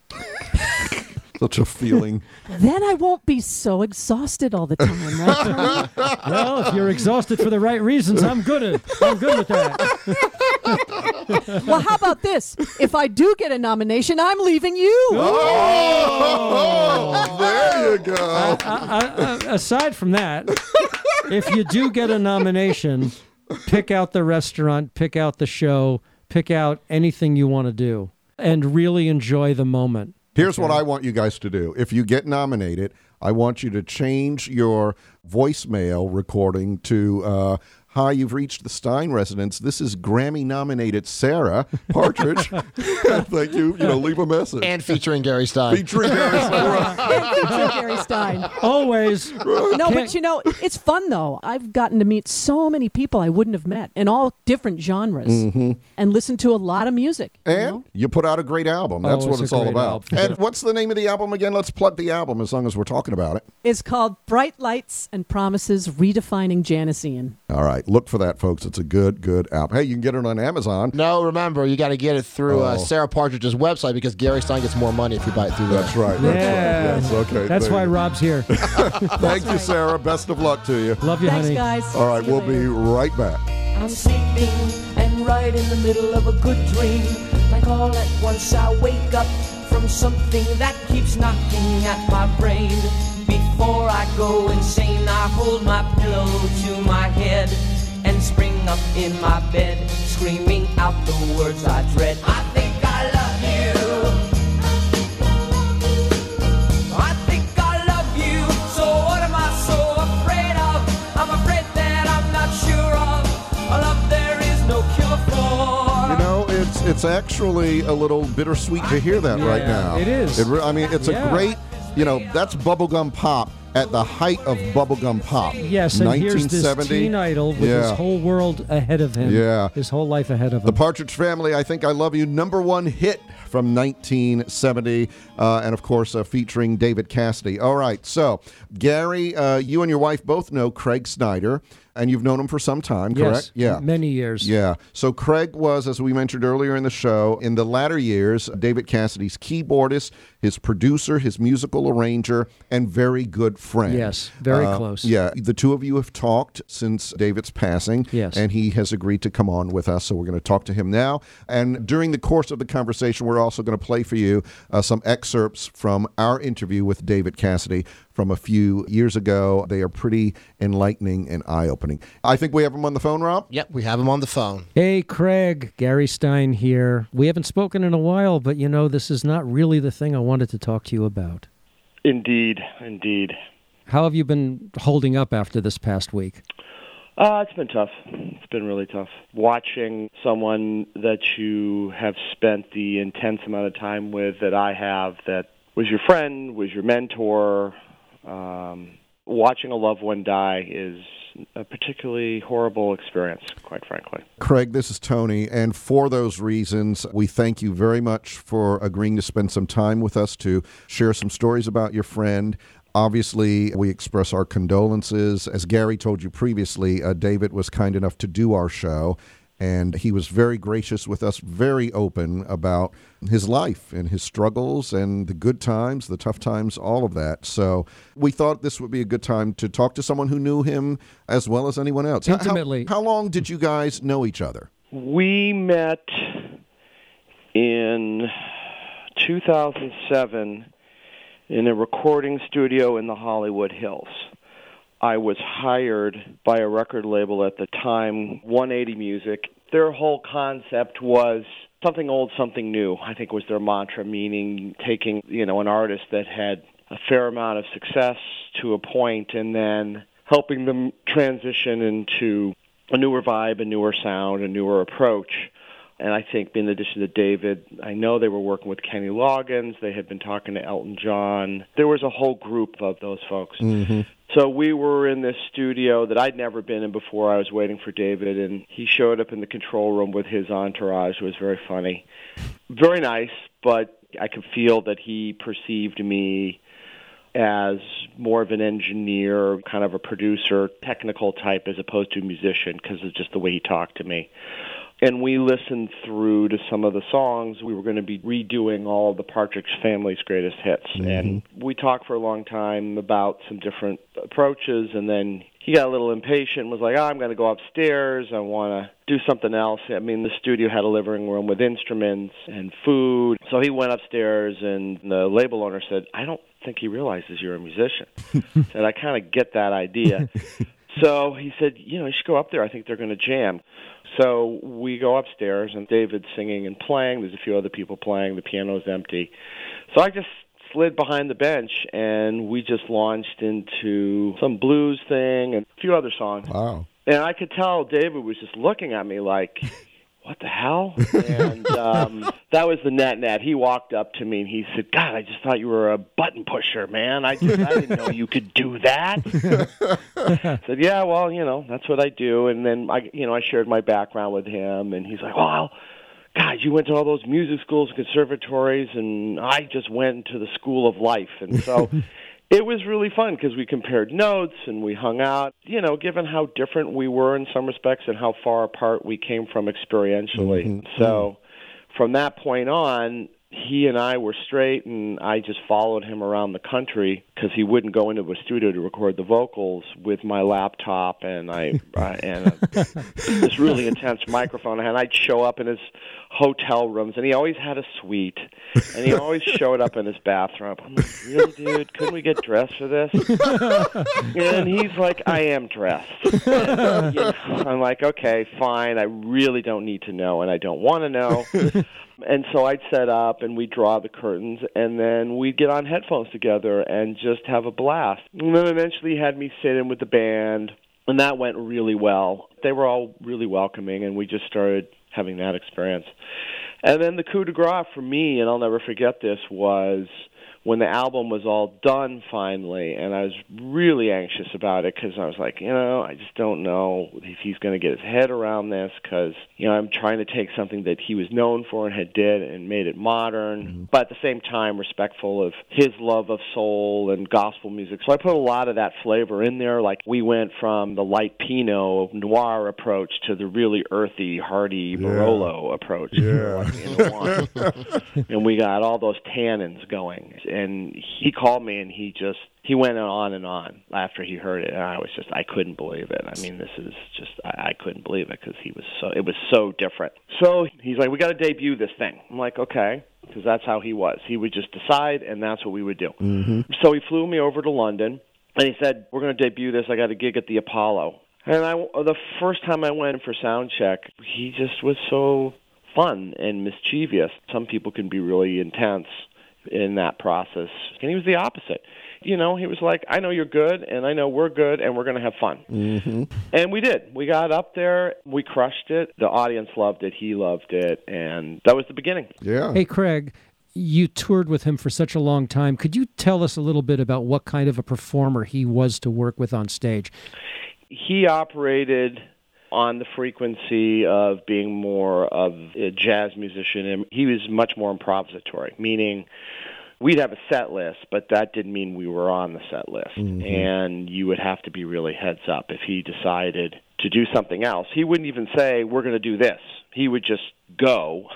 Such a feeling. Then I won't be so exhausted all the time, right? Tony? Well, if you're exhausted for the right reasons, I'm good at I'm good with that. Well, how about this? If I do get a nomination, I'm leaving you. Oh, there you go. I, I, aside from that, if you do get a nomination, pick out the restaurant, pick out the show, pick out anything you want to do, and really enjoy the moment. Here's what I want you guys to do. If you get nominated, I want you to change your voicemail recording to, uh, hi, you've reached the Stein residence. This is Grammy-nominated Sarah Partridge. Thank you. You know, leave a message. And featuring Gary Stein. Featuring Gary Stein. Featuring Gary Stein. Always. No, Can't- but you know, it's fun though. I've gotten to meet so many people I wouldn't have met in all different genres and listen to a lot of music. you And know? you put out a great album. That's Oh, what it's a it's all great about. album. And what's the name of the album again? Let's plug the album as long as we're talking about it. It's called Bright Lights and Promises Redefining Janicean. All right. Look for that, folks. It's a good, good album. Hey, you can get it on Amazon. No, remember, you got to get it through uh, Oh. Sarah Partridge's website because Gary Stein gets more money if you buy it through there. That's right. That's Yeah. right. Yes. Okay. That's there why you go. Rob's here. Thank you, Sarah. Best of luck to you. Love you, Thanks, honey. guys. All right. See you We'll be later. right back. I'm sleeping and right in the middle of a good dream. Like all at once I wake up from something that keeps knocking at my brain. Before I go insane, I hold my pillow to my head and spring up in my bed, screaming out the words I dread. I think I love you. I think I love you. So what am I so afraid of? I'm afraid that I'm not sure of a love there is no cure for. it's actually a little bittersweet to hear that right Yeah, now. it is. It re- I mean, it's Yeah. a great, you know, that's bubblegum pop at the height of bubblegum pop. Yes, and here's this teen idol with Yeah. his whole world ahead of him. Yeah. His whole life ahead of him. The Partridge Family, I Think I Love You, number one hit from nineteen seventy, uh, and of course uh, featuring David Cassidy. All right, so Gary, uh, you and your wife both know Craig Snyder, and you've known him for some time, correct? Yes, many years. Yeah. So Craig was, as we mentioned earlier in the show, in the latter years, David Cassidy's keyboardist, his producer, his musical arranger, and very good friend. Yes, very Uh, close. Yeah, the two of you have talked since David's passing. Yes. And he has agreed to come on with us, so we're going to talk to him now. And during the course of the conversation, we're also going to play for you uh, some excerpts from our interview with David Cassidy from a few years ago. They are pretty enlightening and eye-opening. I think we have him on the phone, Rob? Yep, we have him on the phone. Hey, Craig, Gary Stein here. We haven't spoken in a while, but you know, this is not really the thing I wanted to talk to you about. Indeed, indeed. How have you been holding up after this past week? Uh, it's been tough. It's been really tough. Watching someone that you have spent the intense amount of time with that I have, that was your friend, was your mentor, um, watching a loved one die is a particularly horrible experience, quite frankly. Craig, this is Tony, and for those reasons, we thank you very much for agreeing to spend some time with us to share some stories about your friend. Obviously, we express our condolences. As Gary told you previously, uh, David was kind enough to do our show, and he was very gracious with us, very open about his life and his struggles and the good times, the tough times, all of that. So we thought this would be a good time to talk to someone who knew him as well as anyone else. How- Intimately. How, how long did you guys know each other? We met in two thousand seven in a recording studio in the Hollywood Hills. I was hired by a record label at the time, one eighty Music. Their whole concept was something old, something new, I think was their mantra, meaning taking, you know, an artist that had a fair amount of success to a point and then helping them transition into a newer vibe, a newer sound, a newer approach. And I think in addition to David, I know they were working with Kenny Loggins. They had been talking to Elton John. There was a whole group of those folks. Mm-hmm. So we were in this studio that I'd never been in before. I was waiting for David, and he showed up in the control room with his entourage. It was very funny. Very nice, but I could feel that he perceived me as more of an engineer, kind of a producer, technical type, as opposed to a musician, because of just the way he talked to me. And we listened through to some of the songs. We were going to be redoing all of the Partridge Family's greatest hits. Mm-hmm. And we talked for a long time about some different approaches, and then he got a little impatient and was like, oh, I'm going to go upstairs. I want to do something else. I mean, the studio had a living room with instruments and food. So he went upstairs, and the label owner said, I don't think he realizes you're a musician. And I kind of get that idea. So he said, you know, you should go up there. I think they're going to jam. So we go upstairs, and David's singing and playing. There's a few other people playing. The piano's empty. So I just slid behind the bench, and we just launched into some blues thing and a few other songs. Wow. And I could tell David was just looking at me like, what the hell? And um, that was the net-net. He walked up to me, and he said, God, I just thought you were a button pusher, man. I, just, I didn't know you could do that. I said, yeah, well, you know, that's what I do. And then, I, you know, I shared my background with him, and he's like, well, God, you went to all those music schools and conservatories, and I just went to the school of life. And so it was really fun because we compared notes and we hung out, you know, given how different we were in some respects and how far apart we came from experientially. Mm-hmm. So from that point on, he and I were straight, and I just followed him around the country because he wouldn't go into a studio to record the vocals with my laptop and I uh, and a, this really intense microphone. And I'd show up in his hotel rooms, and he always had a suite, and he always showed up in his bathroom. I'm like, really, dude? Couldn't we get dressed for this? And he's like, I am dressed. And, you know, I'm like, okay, fine. I really don't need to know, and I don't want to know. And so I'd set up, and we'd draw the curtains, and then we'd get on headphones together and just have a blast. And then eventually he had me sit in with the band, and that went really well. They were all really welcoming, and we just started having that experience. And then the coup de grace for me, and I'll never forget this, was when the album was all done finally, and I was really anxious about it because I was like, you know, I just don't know if he's going to get his head around this because, you know, I'm trying to take something that he was known for and had did and made it modern, mm-hmm. but at the same time respectful of his love of soul and gospel music. So I put a lot of that flavor in there. Like we went from the light Pinot Noir approach to the really earthy, hearty yeah. Barolo approch. Yeah. Like, and we got all those tannins going. And he called me, and he just he went on and on after he heard it, and I was just I couldn't believe it. I mean, this is just I, I couldn't believe it because he was so it was so different. So he's like, we got to debut this thing. I'm like, okay, because that's how he was. He would just decide, and that's what we would do. Mm-hmm. So he flew me over to London, and he said, we're going to debut this. I got a gig at the Apollo, and I the first time I went for sound check, he just was so fun and mischievous. Some people can be really intense in that process, and he was the opposite. You know, he was like, I know you're good, and I know we're good, and we're going to have fun. Mm-hmm. And we did. We got up there. We crushed it. The audience loved it. He loved it, and that was the beginning. Yeah. Hey, Craig, you toured with him for such a long time. Could you tell us a little bit about what kind of a performer he was to work with on stage? He operated on the frequency of being more of a jazz musician, and he was much more improvisatory, meaning we'd have a set list, but that didn't mean we were on the set list. Mm-hmm. And you would have to be really heads up if he decided to do something else. He wouldn't even say, we're going to do this. He would just go,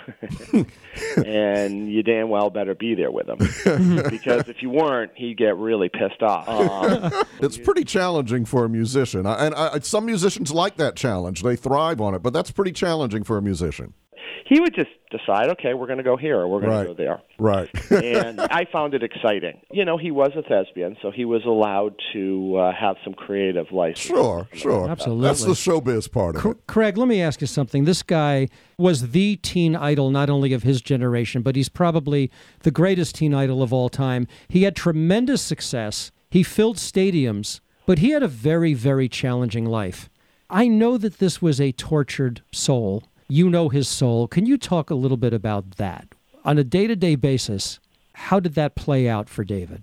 and you damn well better be there with him. Because if you weren't, he'd get really pissed off. Um, it's pretty challenging for a musician. I, and I, some musicians like that challenge. They thrive on it, but that's pretty challenging for a musician. He would just decide, okay, we're going to go here or we're going right. to go there. Right. And I found it exciting. You know, he was a thespian, so he was allowed to uh, have some creative license. Sure, sure. Absolutely. That's the showbiz part of C- it. Craig, let me ask you something. This guy was the teen idol not only of his generation, but he's probably the greatest teen idol of all time. He had tremendous success. He filled stadiums, but he had a very, very challenging life. I know that this was a tortured soul. You know his soul. Can you talk a little bit about that? On a day-to-day basis, how did that play out for David?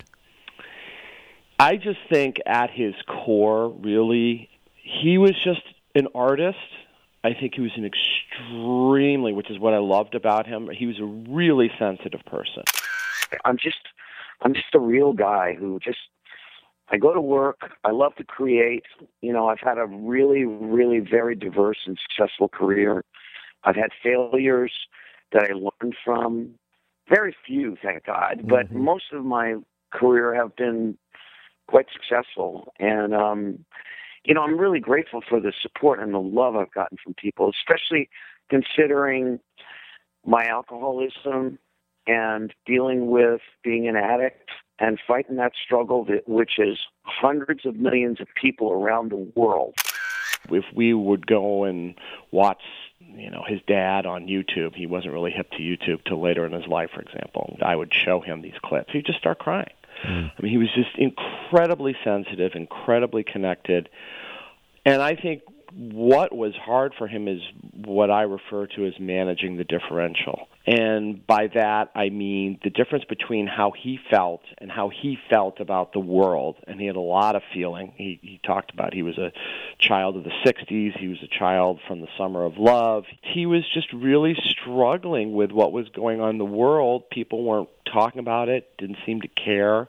I just think at his core, really, he was just an artist. I think he was an extremely, which is what I loved about him, he was a really sensitive person. I'm just, I'm just a real guy who just, I go to work, I love to create. You know, I've had a really, really very diverse and successful career. I've had failures that I learned from. Very few, thank God, but mm-hmm. most of my career have been quite successful. And, um, you know, I'm really grateful for the support and the love I've gotten from people, especially considering my alcoholism and dealing with being an addict and fighting that struggle, that, which is hundreds of millions of people around the world. If we would go and watch, you know, his dad on YouTube, he wasn't really hip to YouTube till later in his life, for example. I would show him these clips. He'd just start crying. Mm. I mean, he was just incredibly sensitive, incredibly connected. And I think what was hard for him is what I refer to as managing the differential. And by that, I mean the difference between how he felt and how he felt about the world. And he had a lot of feeling. He, he talked about he was a child of the sixties. He was a child from the summer of love. He was just really struggling with what was going on in the world. People weren't talking about it, didn't seem to care.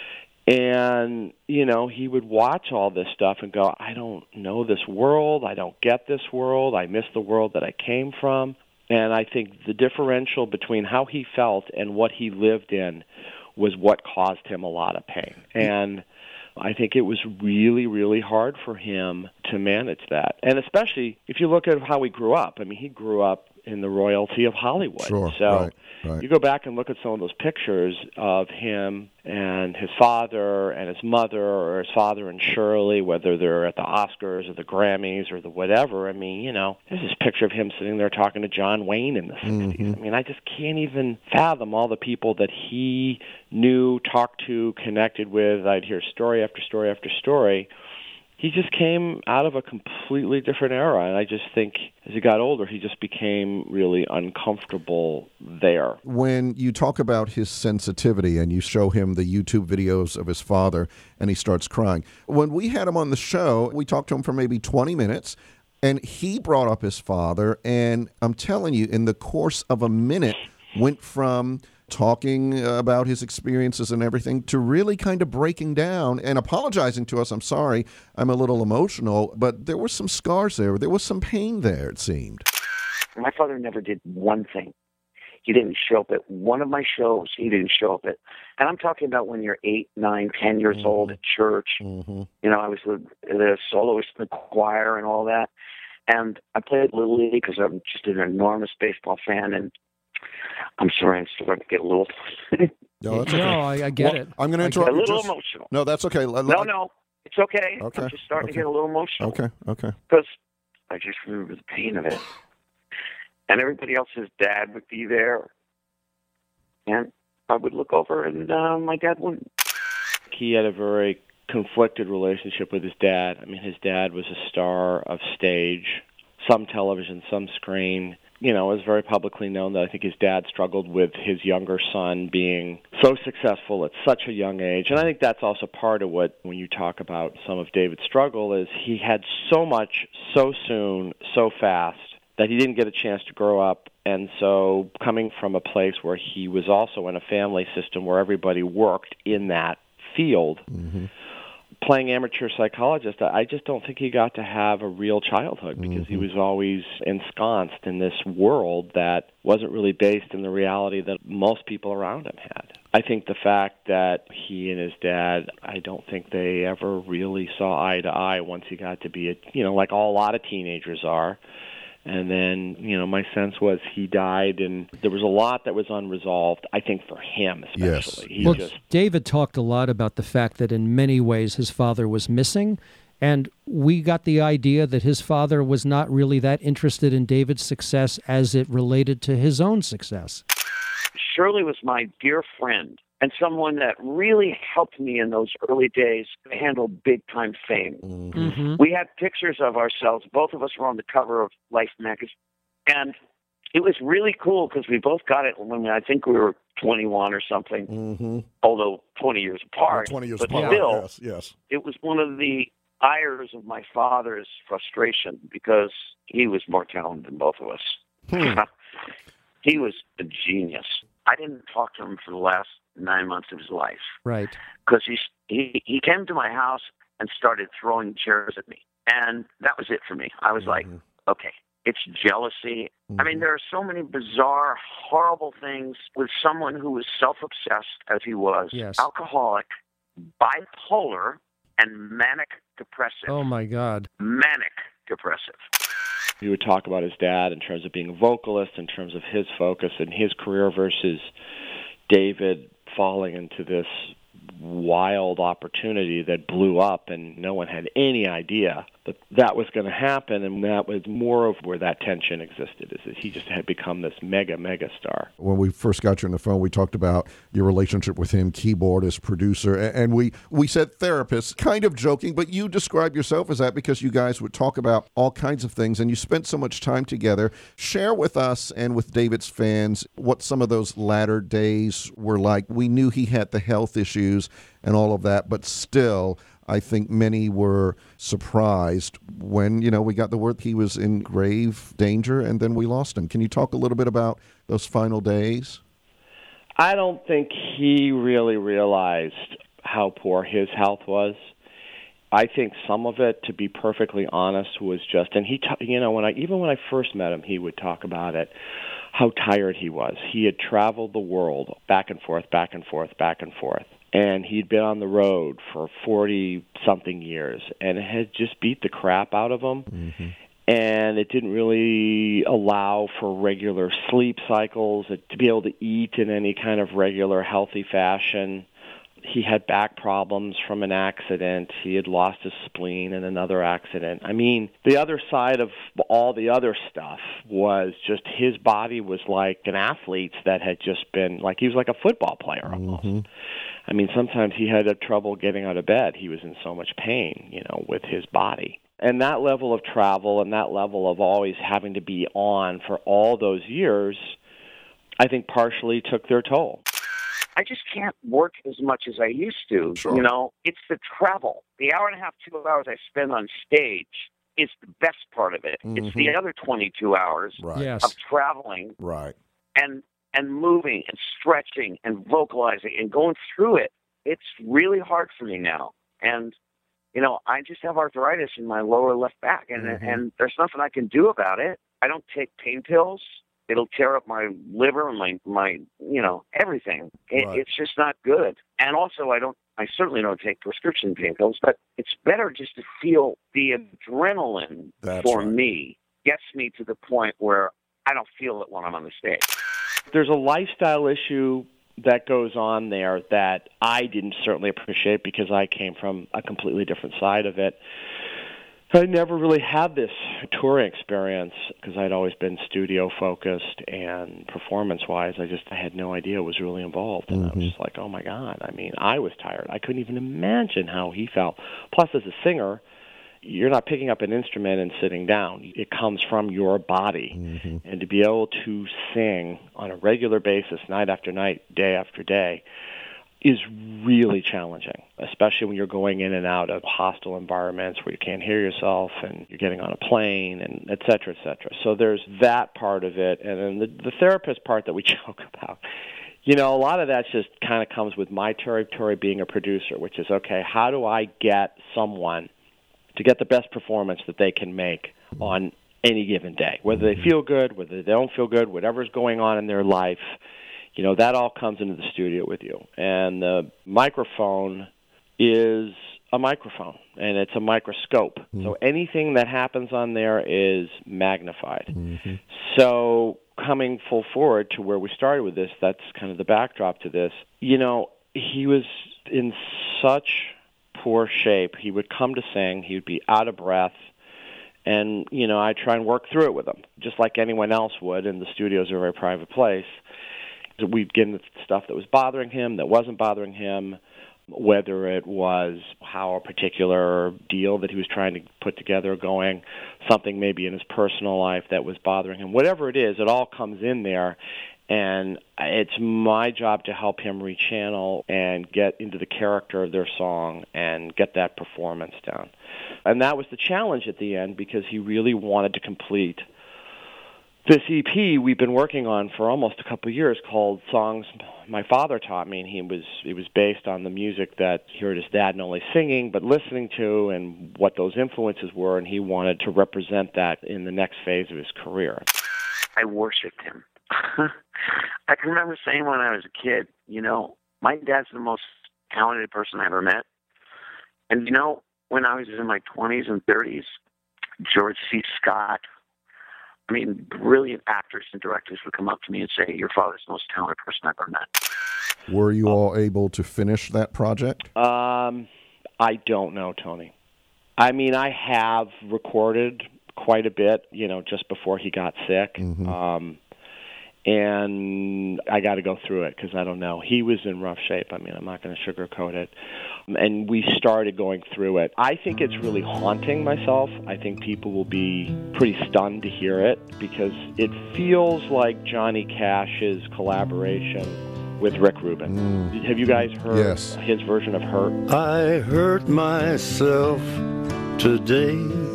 And, you know, he would watch all this stuff and go, I don't know this world. I don't get this world. I miss the world that I came from. And I think the differential between how he felt and what he lived in was what caused him a lot of pain. And I think it was really, really hard for him to manage that. And especially if you look at how he grew up. I mean, he grew up in the royalty of Hollywood. Sure, so right, right. You go back and look at some of those pictures of him and his father and his mother, or his father and Shirley, whether they're at the Oscars or the Grammys or the whatever. I mean, you know, there's this picture of him sitting there talking to John Wayne in the sixties. Mm-hmm. I mean, I just can't even fathom all the people that he knew, talked to, connected with. I'd hear story after story after story. he just came out of a completely different era. And I just think as he got older, he just became really uncomfortable there. When you talk about his sensitivity and you show him the YouTube videos of his father and he starts crying, when we had him on the show, we talked to him for maybe twenty minutes, and he brought up his father, and I'm telling you, in the course of a minute, went from talking about his experiences and everything to really kind of breaking down and apologizing to us. I'm sorry, I'm a little emotional, but there were some scars there. There was some pain there, it seemed. My father never did one thing. He didn't show up at one of my shows. He didn't show up at, and I'm talking about when you're eight, nine, ten years mm-hmm. old at church. Mm-hmm. You know, I was the, the soloist in the choir and all that. And I played Little League because I'm just an enormous baseball fan. And I'm sorry, I'm starting to get a little. No, that's okay. No, I, I get well, it. I'm going to interrupt a you. little Just... emotional. No, that's okay. Let, no, no, it's okay. Okay. I'm just starting okay. to get a little emotional. Okay, okay. Because I just remember the pain of it. And everybody else's dad would be there. And I would look over, and uh, my dad wouldn't. He had a very conflicted relationship with his dad. I mean, his dad was a star of stage, some television, some screen. You know, it was very publicly known that I think his dad struggled with his younger son being so successful at such a young age. And I think that's also part of what, when you talk about some of David's struggle, is he had so much so soon, so fast, that he didn't get a chance to grow up. And so coming from a place where he was also in a family system where everybody worked in that field, mm-hmm. playing amateur psychologist, I just don't think he got to have a real childhood because mm-hmm. he was always ensconced in this world that wasn't really based in the reality that most people around him had. I think the fact that he and his dad, I don't think they ever really saw eye to eye once he got to be, a, you know, like all, a lot of teenagers are. And then, you know, my sense was he died, and there was a lot that was unresolved, I think, for him especially. Yes. He well, just... David talked a lot about the fact that in many ways his father was missing, and we got the idea that his father was not really that interested in David's success as it related to his own success. Shirley was my dear friend and someone that really helped me in those early days to handle big-time fame. Mm-hmm. We had pictures of ourselves. Both of us were on the cover of Life magazine. And it was really cool because we both got it when I think we were twenty-one or something, mm-hmm. although twenty years apart. Well, twenty years but apart, still, yes, yes. It was one of the ires of my father's frustration because he was more talented than both of us. Hmm. He was a genius. I didn't talk to him for the last nine months of his life. Right. Because he, he he came to my house and started throwing chairs at me. And that was it for me. I was mm-hmm. like, okay, it's jealousy. Mm-hmm. I mean, there are so many bizarre, horrible things with someone who was self-obsessed, as he was, yes. alcoholic, bipolar, and manic depressive. Oh, my God. Manic depressive. He would talk about his dad in terms of being a vocalist, in terms of his focus and his career versus David falling into this wild opportunity that blew up and no one had any idea that that was going to happen, and that was more of where that tension existed, is that he just had become this mega, mega star. When we first got you on the phone, we talked about your relationship with him, keyboardist, producer, and we, we said therapist, kind of joking, but you describe yourself as that because you guys would talk about all kinds of things, and you spent so much time together. Share with us and with David's fans what some of those latter days were like. We knew he had the health issues and all of that, but still, I think many were surprised when, you know, we got the word he was in grave danger and then we lost him. Can you talk a little bit about those final days? I don't think he really realized how poor his health was. I think some of it, to be perfectly honest, was just, and he, t- you know, when I even when I first met him, he would talk about it, how tired he was. He had traveled the world back and forth, back and forth, back and forth. And he'd been on the road for forty-something years, and it had just beat the crap out of him. Mm-hmm. And it didn't really allow for regular sleep cycles, to be able to eat in any kind of regular, healthy fashion. He had back problems from an accident. He had lost his spleen in another accident. I mean, the other side of all the other stuff was just his body was like an athlete's that had just been, like he was like a football player almost. Mm-hmm. I mean, sometimes he had trouble getting out of bed. He was in so much pain, you know, with his body. And that level of travel and that level of always having to be on for all those years, I think partially took their toll. I just can't work as much as I used to. Sure. You know, it's the travel. The hour and a half, two hours I spend on stage is the best part of it. Mm-hmm. It's the other twenty-two hours Right. Yes. of traveling Right. and and moving and stretching and vocalizing and going through it. It's really hard for me now. And, you know, I just have arthritis in my lower left back, and Mhm. and there's nothing I can do about it. I don't take pain pills. It'll tear up my liver and my, my you know, everything. It, Right. It's just not good. And also, I don't, I certainly don't take prescription pain pills, but it's better just to feel the adrenaline That's for right. me gets me to the point where I don't feel it when I'm on the stage. There's a lifestyle issue that goes on there that I didn't certainly appreciate because I came from a completely different side of it. I never really had this touring experience because I'd always been studio focused and performance wise. I just I had no idea it was really involved, and I was just like, oh my God. I mean, I was tired. I couldn't even imagine how he felt. Plus, as a singer, you're not picking up an instrument and sitting down. It comes from your body, Mm-hmm. and to be able to sing on a regular basis, night after night, day after day, is really challenging, especially when you're going in and out of hostile environments where you can't hear yourself and you're getting on a plane and et cetera, et cetera. So there's that part of it. And then the, the therapist part that we joke about, you know, a lot of that just kind of comes with my territory being a producer, which is, okay, how do I get someone to get the best performance that they can make on any given day, whether they feel good, whether they don't feel good, whatever's going on in their life. You know, that all comes into the studio with you. And the microphone is a microphone, and it's a microscope. Mm-hmm. So anything that happens on there is magnified. Mm-hmm. So coming full forward to where we started with this, that's kind of the backdrop to this. You know, he was in such poor shape. He would come to sing. He would be out of breath. And, you know, I try and work through it with him, just like anyone else would, and the studio's a very private place. We'd get into stuff that was bothering him, that wasn't bothering him, whether it was how a particular deal that he was trying to put together going, something maybe in his personal life that was bothering him. Whatever it is, it all comes in there, and it's my job to help him rechannel and get into the character of their song and get that performance down. And that was the challenge at the end because he really wanted to complete this E P we've been working on for almost a couple of years called Songs My Father Taught Me, and he was it was based on the music that he heard his dad not only singing but listening to and what those influences were, and he wanted to represent that in the next phase of his career. I worshipped him. I can remember saying when I was a kid, you know, my dad's the most talented person I ever met. And, you know, when I was in my twenties and thirties, George C. Scott, I mean, brilliant actors and directors would come up to me and say, your father's the most talented person I've ever met. Were you all able to finish that project? Um, I don't know, Tony. I mean, I have recorded quite a bit, you know, just before he got sick. Mm-hmm. Um, and I got to go through it because I don't know. He was in rough shape. I mean, I'm not going to sugarcoat it. And we started going through it. I think it's really haunting myself. I think people will be pretty stunned to hear it because it feels like Johnny Cash's collaboration with Rick Rubin. Mm. Have you guys heard yes. his version of Hurt? I hurt myself today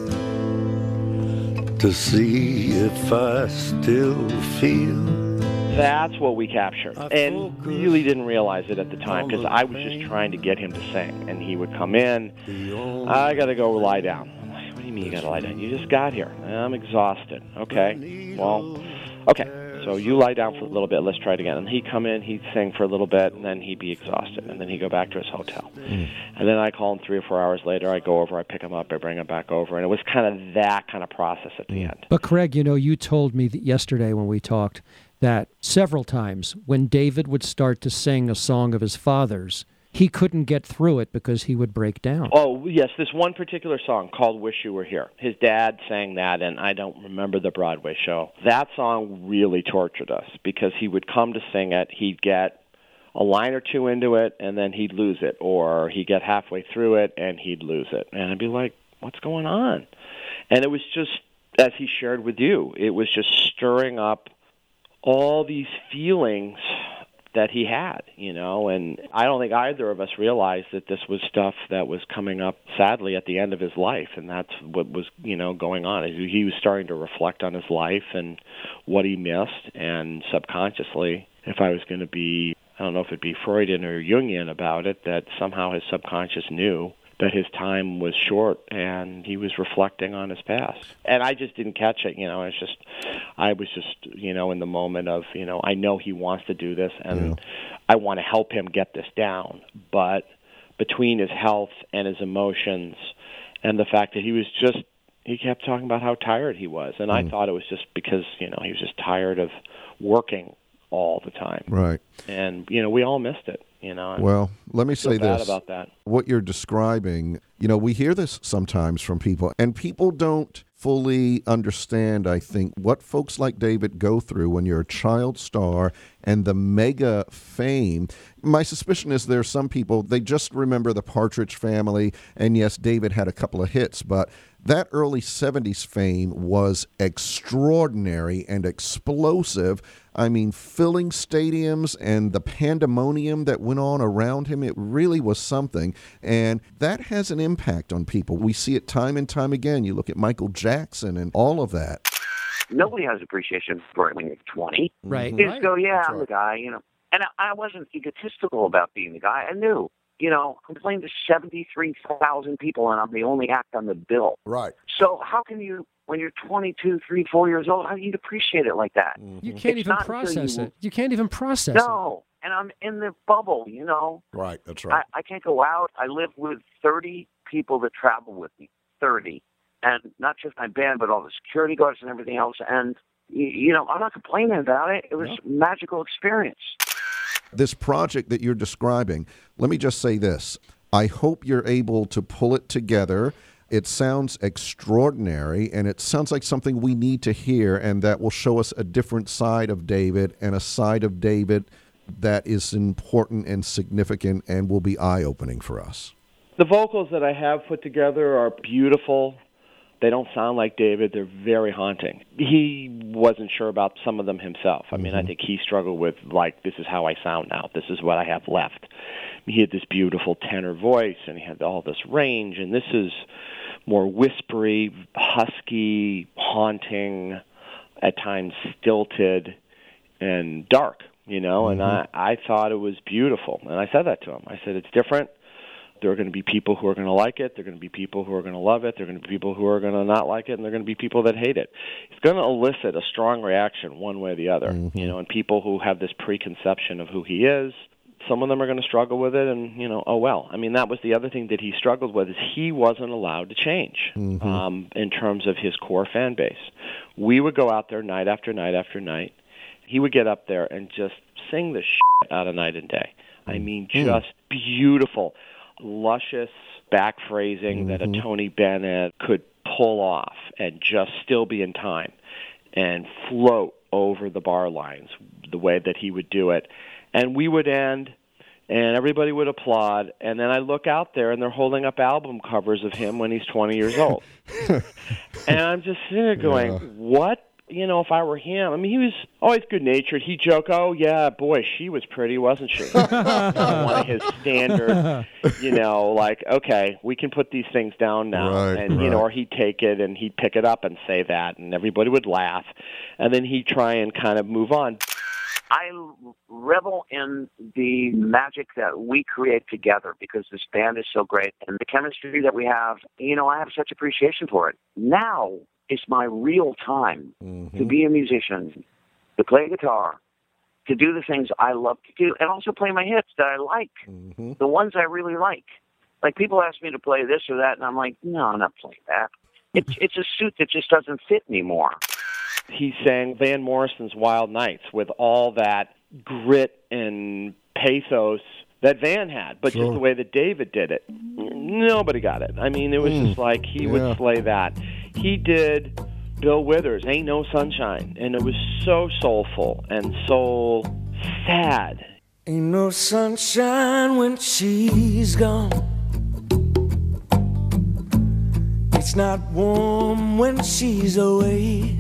to see if I still feel. That's what we captured, and really didn't realize it at the time because I was just trying to get him to sing, and he would come in, I got to go lie down. I'm like, what do you mean you got to lie down? You just got here. I'm exhausted. Okay, well, okay. So you lie down for a little bit, let's try it again. And he'd come in, he'd sing for a little bit, and then he'd be exhausted. And then he'd go back to his hotel. Mm. And then I call him three or four hours later. I go over, I pick him up, I bring him back over. And it was kind of that kind of process at the mm. end. But Craig, you know, you told me that yesterday when we talked that several times when David would start to sing a song of his father's, he couldn't get through it because he would break down. Oh, yes, this one particular song called Wish You Were Here. His dad sang that, and I don't remember the Broadway show. That song really tortured us because he would come to sing it. He'd get a line or two into it, and then he'd lose it, or he'd get halfway through it, and he'd lose it. And I'd be like, what's going on? And it was just, as he shared with you, it was just stirring up all these feelings that he had, you know, and I don't think either of us realized that this was stuff that was coming up, sadly, at the end of his life, and that's what was, you know, going on. He was starting to reflect on his life and what he missed, and subconsciously, if I was going to be, I don't know if it'd be Freudian or Jungian about it, that somehow his subconscious knew that his time was short and he was reflecting on his past. And I just didn't catch it, you know. It's just, I was just, you know, in the moment of, you know, I know he wants to do this and yeah. I want to help him get this down. But between his health and his emotions and the fact that he was just, he kept talking about how tired he was. And mm. I thought it was just because, you know, he was just tired of working all the time. Right. And, you know, we all missed it. You know, well, let me say bad this. About that. What you're describing, you know, we hear this sometimes from people, and people don't fully understand, I think, what folks like David go through when you're a child star and the mega fame. My suspicion is there are some people, they just remember the Partridge Family, and yes, David had a couple of hits, but that early seventies fame was extraordinary and explosive. I mean, filling stadiums and the pandemonium that went on around him, it really was something. And that has an impact on people. We see it time and time again. You look at Michael Jackson and all of that. Nobody has appreciation for it when you're twenty. Right. You just right. go, yeah, That's I'm right. the guy, you know. And I, I wasn't egotistical about being the guy. I knew. You know, I'm playing to seventy-three thousand people, and I'm the only act on the bill. Right. So how can you, when you're twenty-two, three, four years old, how do you appreciate it like that? You can't It's even not process until you- it. You can't even process No, and I'm in the bubble, you know. Right, that's I, I can't go out. I live with thirty people that travel with me, thirty. And not just my band, but all the security guards and everything else. And, you, you know, I'm not complaining about it. It was a magical experience. This project that you're describing, let me just say this. I hope you're able to pull it together. It sounds extraordinary, and it sounds like something we need to hear, and that will show us a different side of David and a side of David that is important and significant and will be eye-opening for us. The vocals that I have put together are beautiful. They don't sound like David. They're very haunting. He wasn't sure about some of them himself. I mean, mm-hmm. I think he struggled with, like, this is how I sound now. This is what I have left. He had this beautiful tenor voice, and he had all this range, and this is more whispery, husky, haunting, at times stilted, and dark, you know, mm-hmm. and I, I thought it was beautiful. And I said that to him. I said, it's different. There are going to be people who are going to like it. There are going to be people who are going to love it. There are going to be people who are going to not like it, and there are going to be people that hate it. It's going to elicit a strong reaction one way or the other, mm-hmm. you know, and people who have this preconception of who he is, some of them are going to struggle with it, and, you know, oh, well. I mean, that was the other thing that he struggled with, is he wasn't allowed to change mm-hmm. um, in terms of his core fan base. We would go out there night after night after night. He would get up there and just sing the shit out of Night and Day. I mean, just mm. beautiful, luscious back phrasing mm-hmm. that a Tony Bennett could pull off and just still be in time and float over the bar lines the way that he would do it. And we would end, and everybody would applaud, and then I look out there, and they're holding up album covers of him when he's twenty years old. And I'm just sitting there going, yeah. what? You know, if I were him, I mean, he was always good-natured. He'd joke, oh, yeah, boy, she was pretty, wasn't she? One of his standard, you know, like, okay, we can put these things down now. Right, and, right. you know, or he'd take it and he'd pick it up and say that, and everybody would laugh. And then he'd try and kind of move on. I revel in the magic that we create together because this band is so great. And the chemistry that we have, you know, I have such appreciation for it. Now is my real time mm-hmm. to be a musician, to play guitar, to do the things I love to do, and also play my hits that I like, mm-hmm. the ones I really like. Like, people ask me to play this or that, and I'm like, no, I'm not playing that. It's, it's a suit that just doesn't fit anymore. He sang Van Morrison's Wild Nights with all that grit and pathos that Van had, but sure. just the way that David did it. Nobody got it. I mean, it was mm. just like he yeah. would slay that. He did Bill Withers, Ain't No Sunshine, and it was so soulful and so sad. Ain't no sunshine when she's gone. It's not warm when she's away.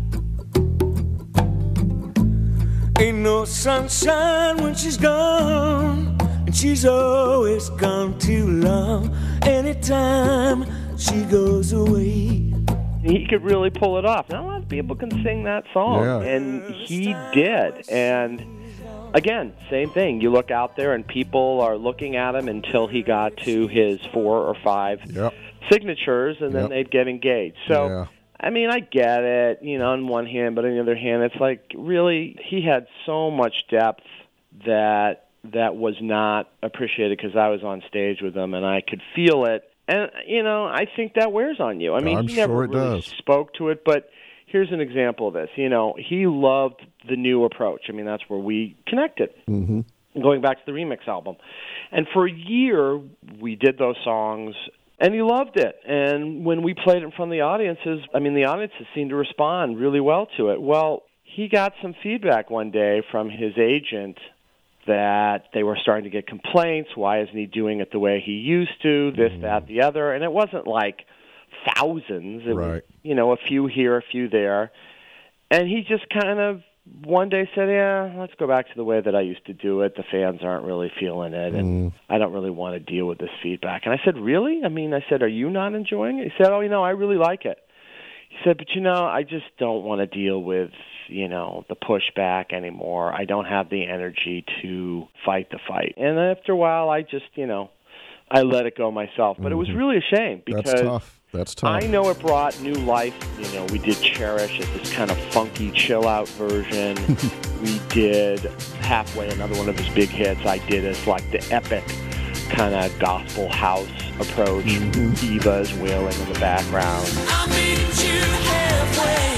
Ain't no sunshine when she's gone, and she's always gone too long. Anytime she goes away. He could really pull it off. Not a lot of people can sing that song, Yeah. and he did. And again, same thing. You look out there, and people are looking at him until he got to his four or five Yep. signatures, and then Yep. they'd get engaged. So, Yeah. I mean, I get it, you know, on one hand, but on the other hand, it's like, really, he had so much depth that that was not appreciated because I was on stage with him, and I could feel it. And, you know, I think that wears on you. I mean, I'm he never sure it really does. spoke to it, but here's an example of this. You know, he loved the new approach. I mean, that's where we connected. Mm-hmm. Going back to the remix album. And for a year, we did those songs, and he loved it. And when we played it in front of the audiences, I mean, the audiences seemed to respond really well to it. Well, he got some feedback one day from his agent that they were starting to get complaints. Why isn't he doing it the way he used to? This, Mm. that, the other. And it wasn't like thousands. It was, Right. you know, a few here, a few there. And he just kind of one day said, yeah, let's go back to the way that I used to do it. The fans aren't really feeling it, and Mm. I don't really want to deal with this feedback. And I said, really? I mean, I said, are you not enjoying it? He said, oh, you know, I really like it. He said, but, you know, I just don't want to deal with, you know, the pushback anymore. I don't have the energy to fight the fight. And after a while, I just, you know, I let it go myself. But it was really a shame because That's tough. That's tough. I know it brought new life. You know, we did Cherish as this kind of funky, chill-out version. We did Halfway, another one of his big hits. I did as like the epic kind of gospel house approach. Divas wailing in the background. I'll meet you halfway.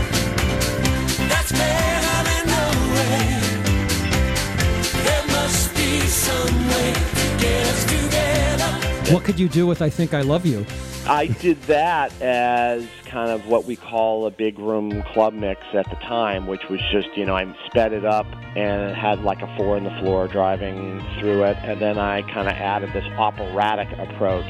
That's better than no way. There must be some way to get us together. What could you do with I Think I Love You? I did that as kind of what we call a big room club mix at the time, which was just, you know, I sped it up and it had like a four on the floor driving through it. And then I kind of added this operatic approach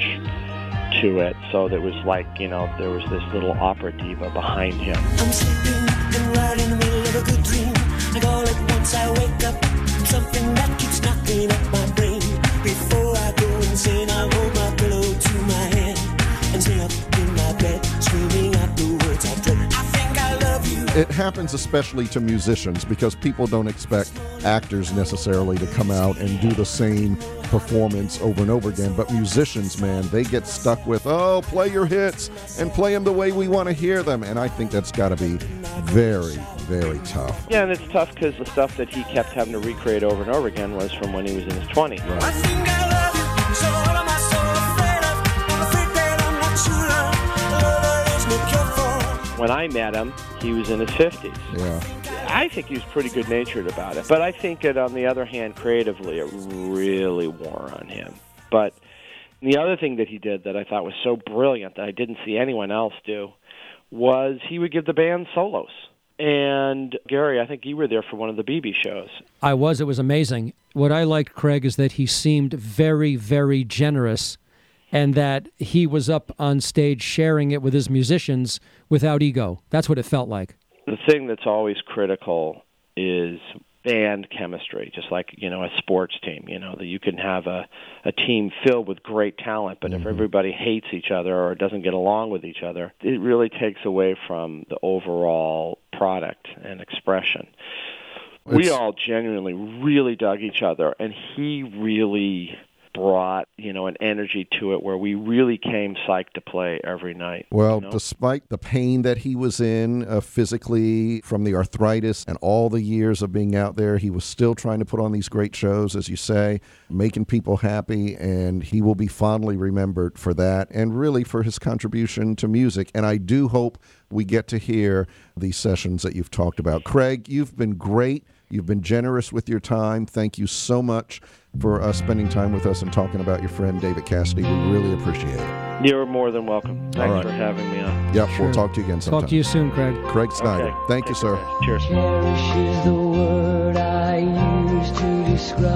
to it. So there was like, you know, there was this little opera diva behind him. I'm sleeping and right in the middle of a good dream. Like all at once I wake up from something that keeps knocking at my brain. Before I go insane, I hold my pillow to my head and stay up in my bed, screaming out the words I dread. I think I love you. It happens especially to musicians because people don't expect actors necessarily to come out and do the same performance over and over again. But musicians, man, they get stuck with, oh, play your hits and play them the way we want to hear them. And I think that's got to be very, very tough. Yeah, and it's tough because the stuff that he kept having to recreate over and over again was from when he was in his twenties. I think I love you, so what am I so afraid of? I'm afraid that I'm not true love. Love there's no cure for. When I met him, he was in his fifties. Yeah. I think he was pretty good-natured about it. But I think that, on the other hand, creatively, it really wore on him. But the other thing that he did that I thought was so brilliant that I didn't see anyone else do was he would give the band solos. And, Gary, I think you were there for one of the B B shows. I was. It was amazing. What I liked, Craig, is that he seemed very, very generous and that he was up on stage sharing it with his musicians without ego. That's what it felt like. The thing that's always critical is band chemistry, just like, you know, a sports team. You know, that you can have a, a team filled with great talent, but mm-hmm. if everybody hates each other or doesn't get along with each other, it really takes away from the overall product and expression. It's... We all genuinely really dug each other, and he really brought, you know, an energy to it where we really came psyched to play every night. Well, you know? Despite the pain that he was in uh, physically from the arthritis and all the years of being out there, he was still trying to put on these great shows, as you say, making people happy, and he will be fondly remembered for that and really for his contribution to music. And I do hope we get to hear these sessions that you've talked about. Craig, you've been great. You've been generous with your time. Thank you so much for uh, spending time with us and talking about your friend David Cassidy. We really appreciate it. You're more than welcome. Thanks right. for having me on. Yep, Sure. we'll talk to you again sometime. Talk to you soon, Craig. Craig Snyder. Okay. Thank you, sir. Cheers. Cherish is the word I use to describe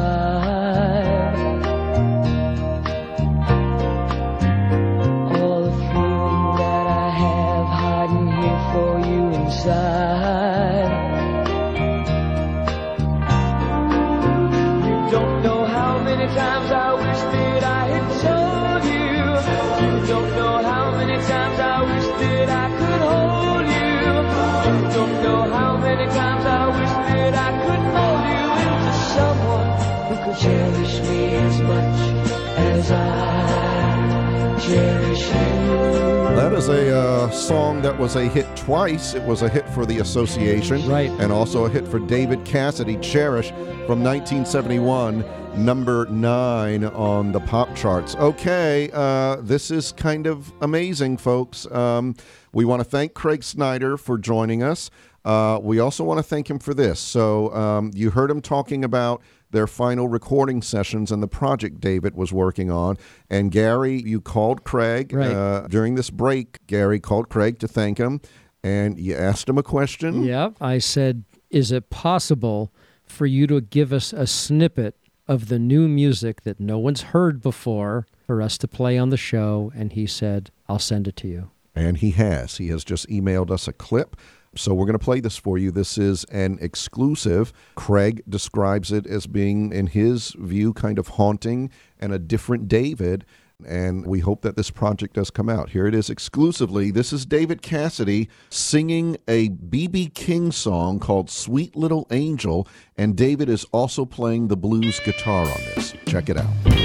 as I cherish you. That is a uh, song that was a hit twice. It was a hit for the Association. Right. And also a hit for David Cassidy, Cherish, from nineteen seventy-one, number nine on the pop charts. Okay, uh, this is kind of amazing, folks. Um, we want to thank Craig Snyder for joining us. Uh, we also want to thank him for this. So um, you heard him talking about their final recording sessions and the project David was working on. And Gary, you called Craig Right. uh, during this break. Gary called Craig to thank him, and you asked him a question. Yep. I said, is it possible for you to give us a snippet of the new music that no one's heard before for us to play on the show? And he said, I'll send it to you. And he has. He has just emailed us a clip. So we're going to play this for you. This is an exclusive. Craig describes it as being, in his view, kind of haunting and a different David. And we hope that this project does come out. Here it is exclusively. This is David Cassidy singing a B B King song called Sweet Little Angel. And David is also playing the blues guitar on this. Check it out.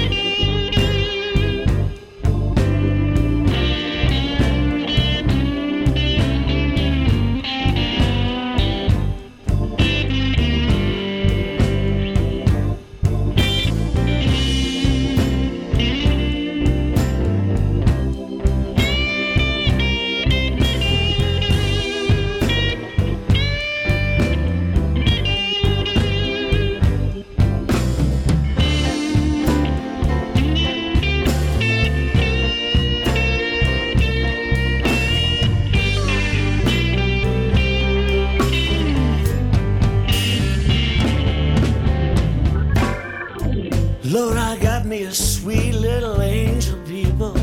Lord, I got me a sweet little angel, people.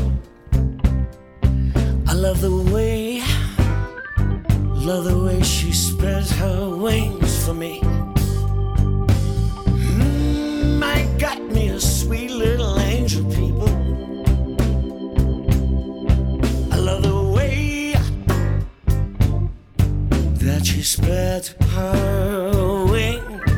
I love the way, love the way she spreads her wings for me. Mm, I got me a sweet little angel, people. I love the way that she spreads her wings.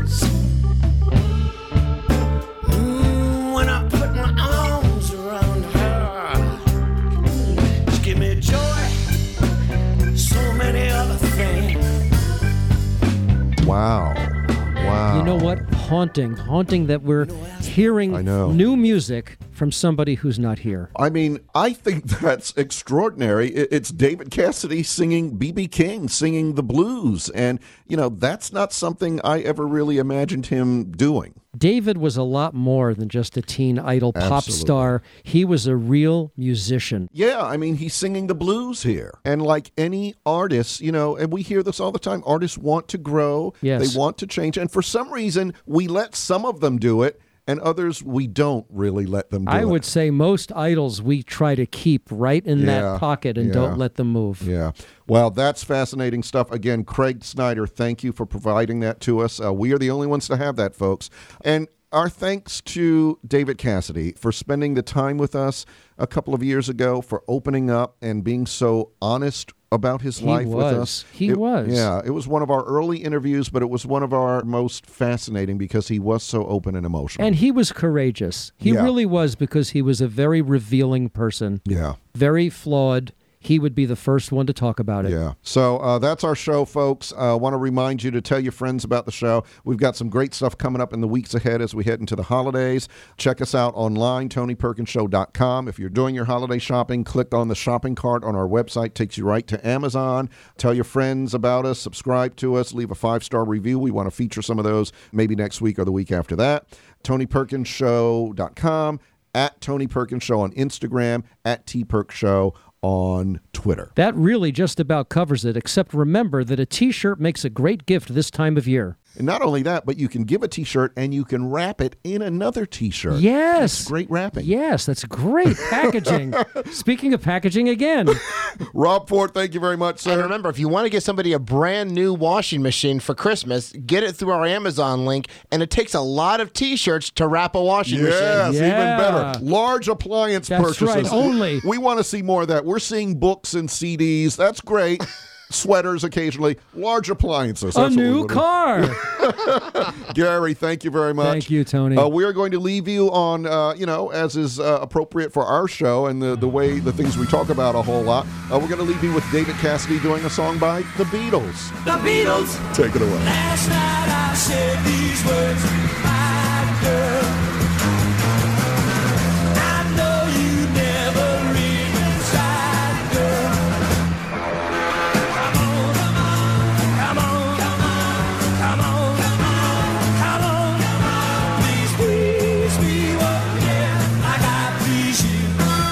Wow. Wow. You know what? Haunting. Haunting that we're hearing I know. new music from somebody who's not here. I mean, I think that's extraordinary. It- It's David Cassidy singing B B King, singing the blues. And, you know, that's not something I ever really imagined him doing. David was a lot more than just a teen idol pop Absolutely. star. He was a real musician. Yeah, I mean, he's singing the blues here. And like any artist, you know, and we hear this all the time, artists want to grow. Yes. They want to change. And for some reason, we let some of them do it, and others we don't really let them do I it. would say most idols we try to keep right in Yeah, that pocket and yeah. don't let them move. Yeah. Well, that's fascinating stuff. Again, Craig Snyder, thank you for providing that to us. Uh, we are the only ones to have that, folks. And our thanks to David Cassidy for spending the time with us a couple of years ago, for opening up and being so honest about his He life with was. us. He It- was. Yeah, it was one of our early interviews, but it was one of our most fascinating because he was so open and emotional. And he was courageous. He Yeah. really was, because he was a very revealing person, yeah. very flawed. He would be the first one to talk about it. Yeah. So uh, that's our show, folks. I uh, want to remind you to tell your friends about the show. We've got some great stuff coming up in the weeks ahead as we head into the holidays. Check us out online, tony perkins show dot com. If you're doing your holiday shopping, click on the shopping cart on our website. Takes you right to Amazon. Tell your friends about us. Subscribe to us. Leave a five-star review. We want to feature some of those maybe next week or the week after that. tony perkins show dot com, at Tony Perkins Show on Instagram, at T Perk Show on Twitter. That really just about covers it, except remember that a T-shirt makes a great gift this time of year. And not only that, but you can give a T-shirt and you can wrap it in another T-shirt. Yes. That's great wrapping. Yes, that's great packaging. Speaking of packaging again. Rob Ford, thank you very much, sir. And remember, if you want to get somebody a brand new washing machine for Christmas, get it through our Amazon link, and it takes a lot of T-shirts to wrap a washing Yes, machine. Yeah. even better. Large appliance That's purchases. right, only. We want to see more of that. We're seeing books and C Ds. That's great. sweaters occasionally, large appliances. A That's what we new would- car. Gary, thank you very much. Thank you, Tony. Uh, we are going to leave you on, uh, you know, as is uh, appropriate for our show and the, the way the things we talk about a whole lot. Uh, we're going to leave you with David Cassidy doing a song by The Beatles. The Beatles. Take it away. Last night I said these words to my girl. I know you never read inside, girl. Come on, come on, come on, come on, come on, come on. Please, please be one, yeah, like I please you.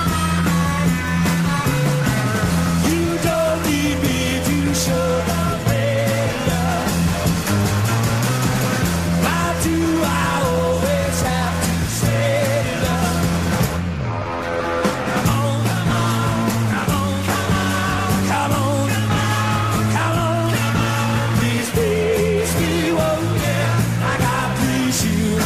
You don't need me to show the way love. Why do I always have to say love? Come on, come on, come on, come on, come on, come on. Please, please be one, yeah, like I please you.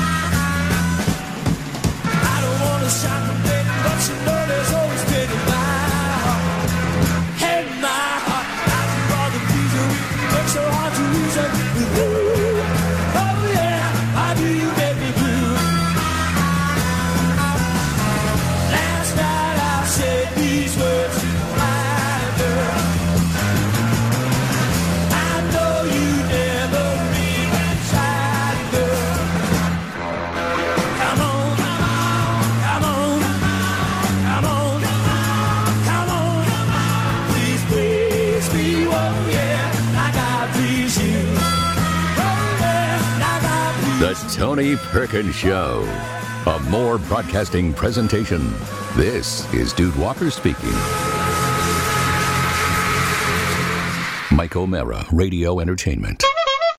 I don't wanna shock the baby, but you know there's always been in my heart. Hey, my heart, I do all the things that we make so hard to reason with you. Oh yeah, why do you make me blue? Last night I said these words to my girl. I know you never read inside, girl. Come on, come on, come on, come on, come on. Please, please be one, yeah, like I please you. Oh yeah, like I please you. The Tony Perkins Show. A More Broadcasting presentation. This is Dude Walker speaking. Mike O'Mara, Radio Entertainment.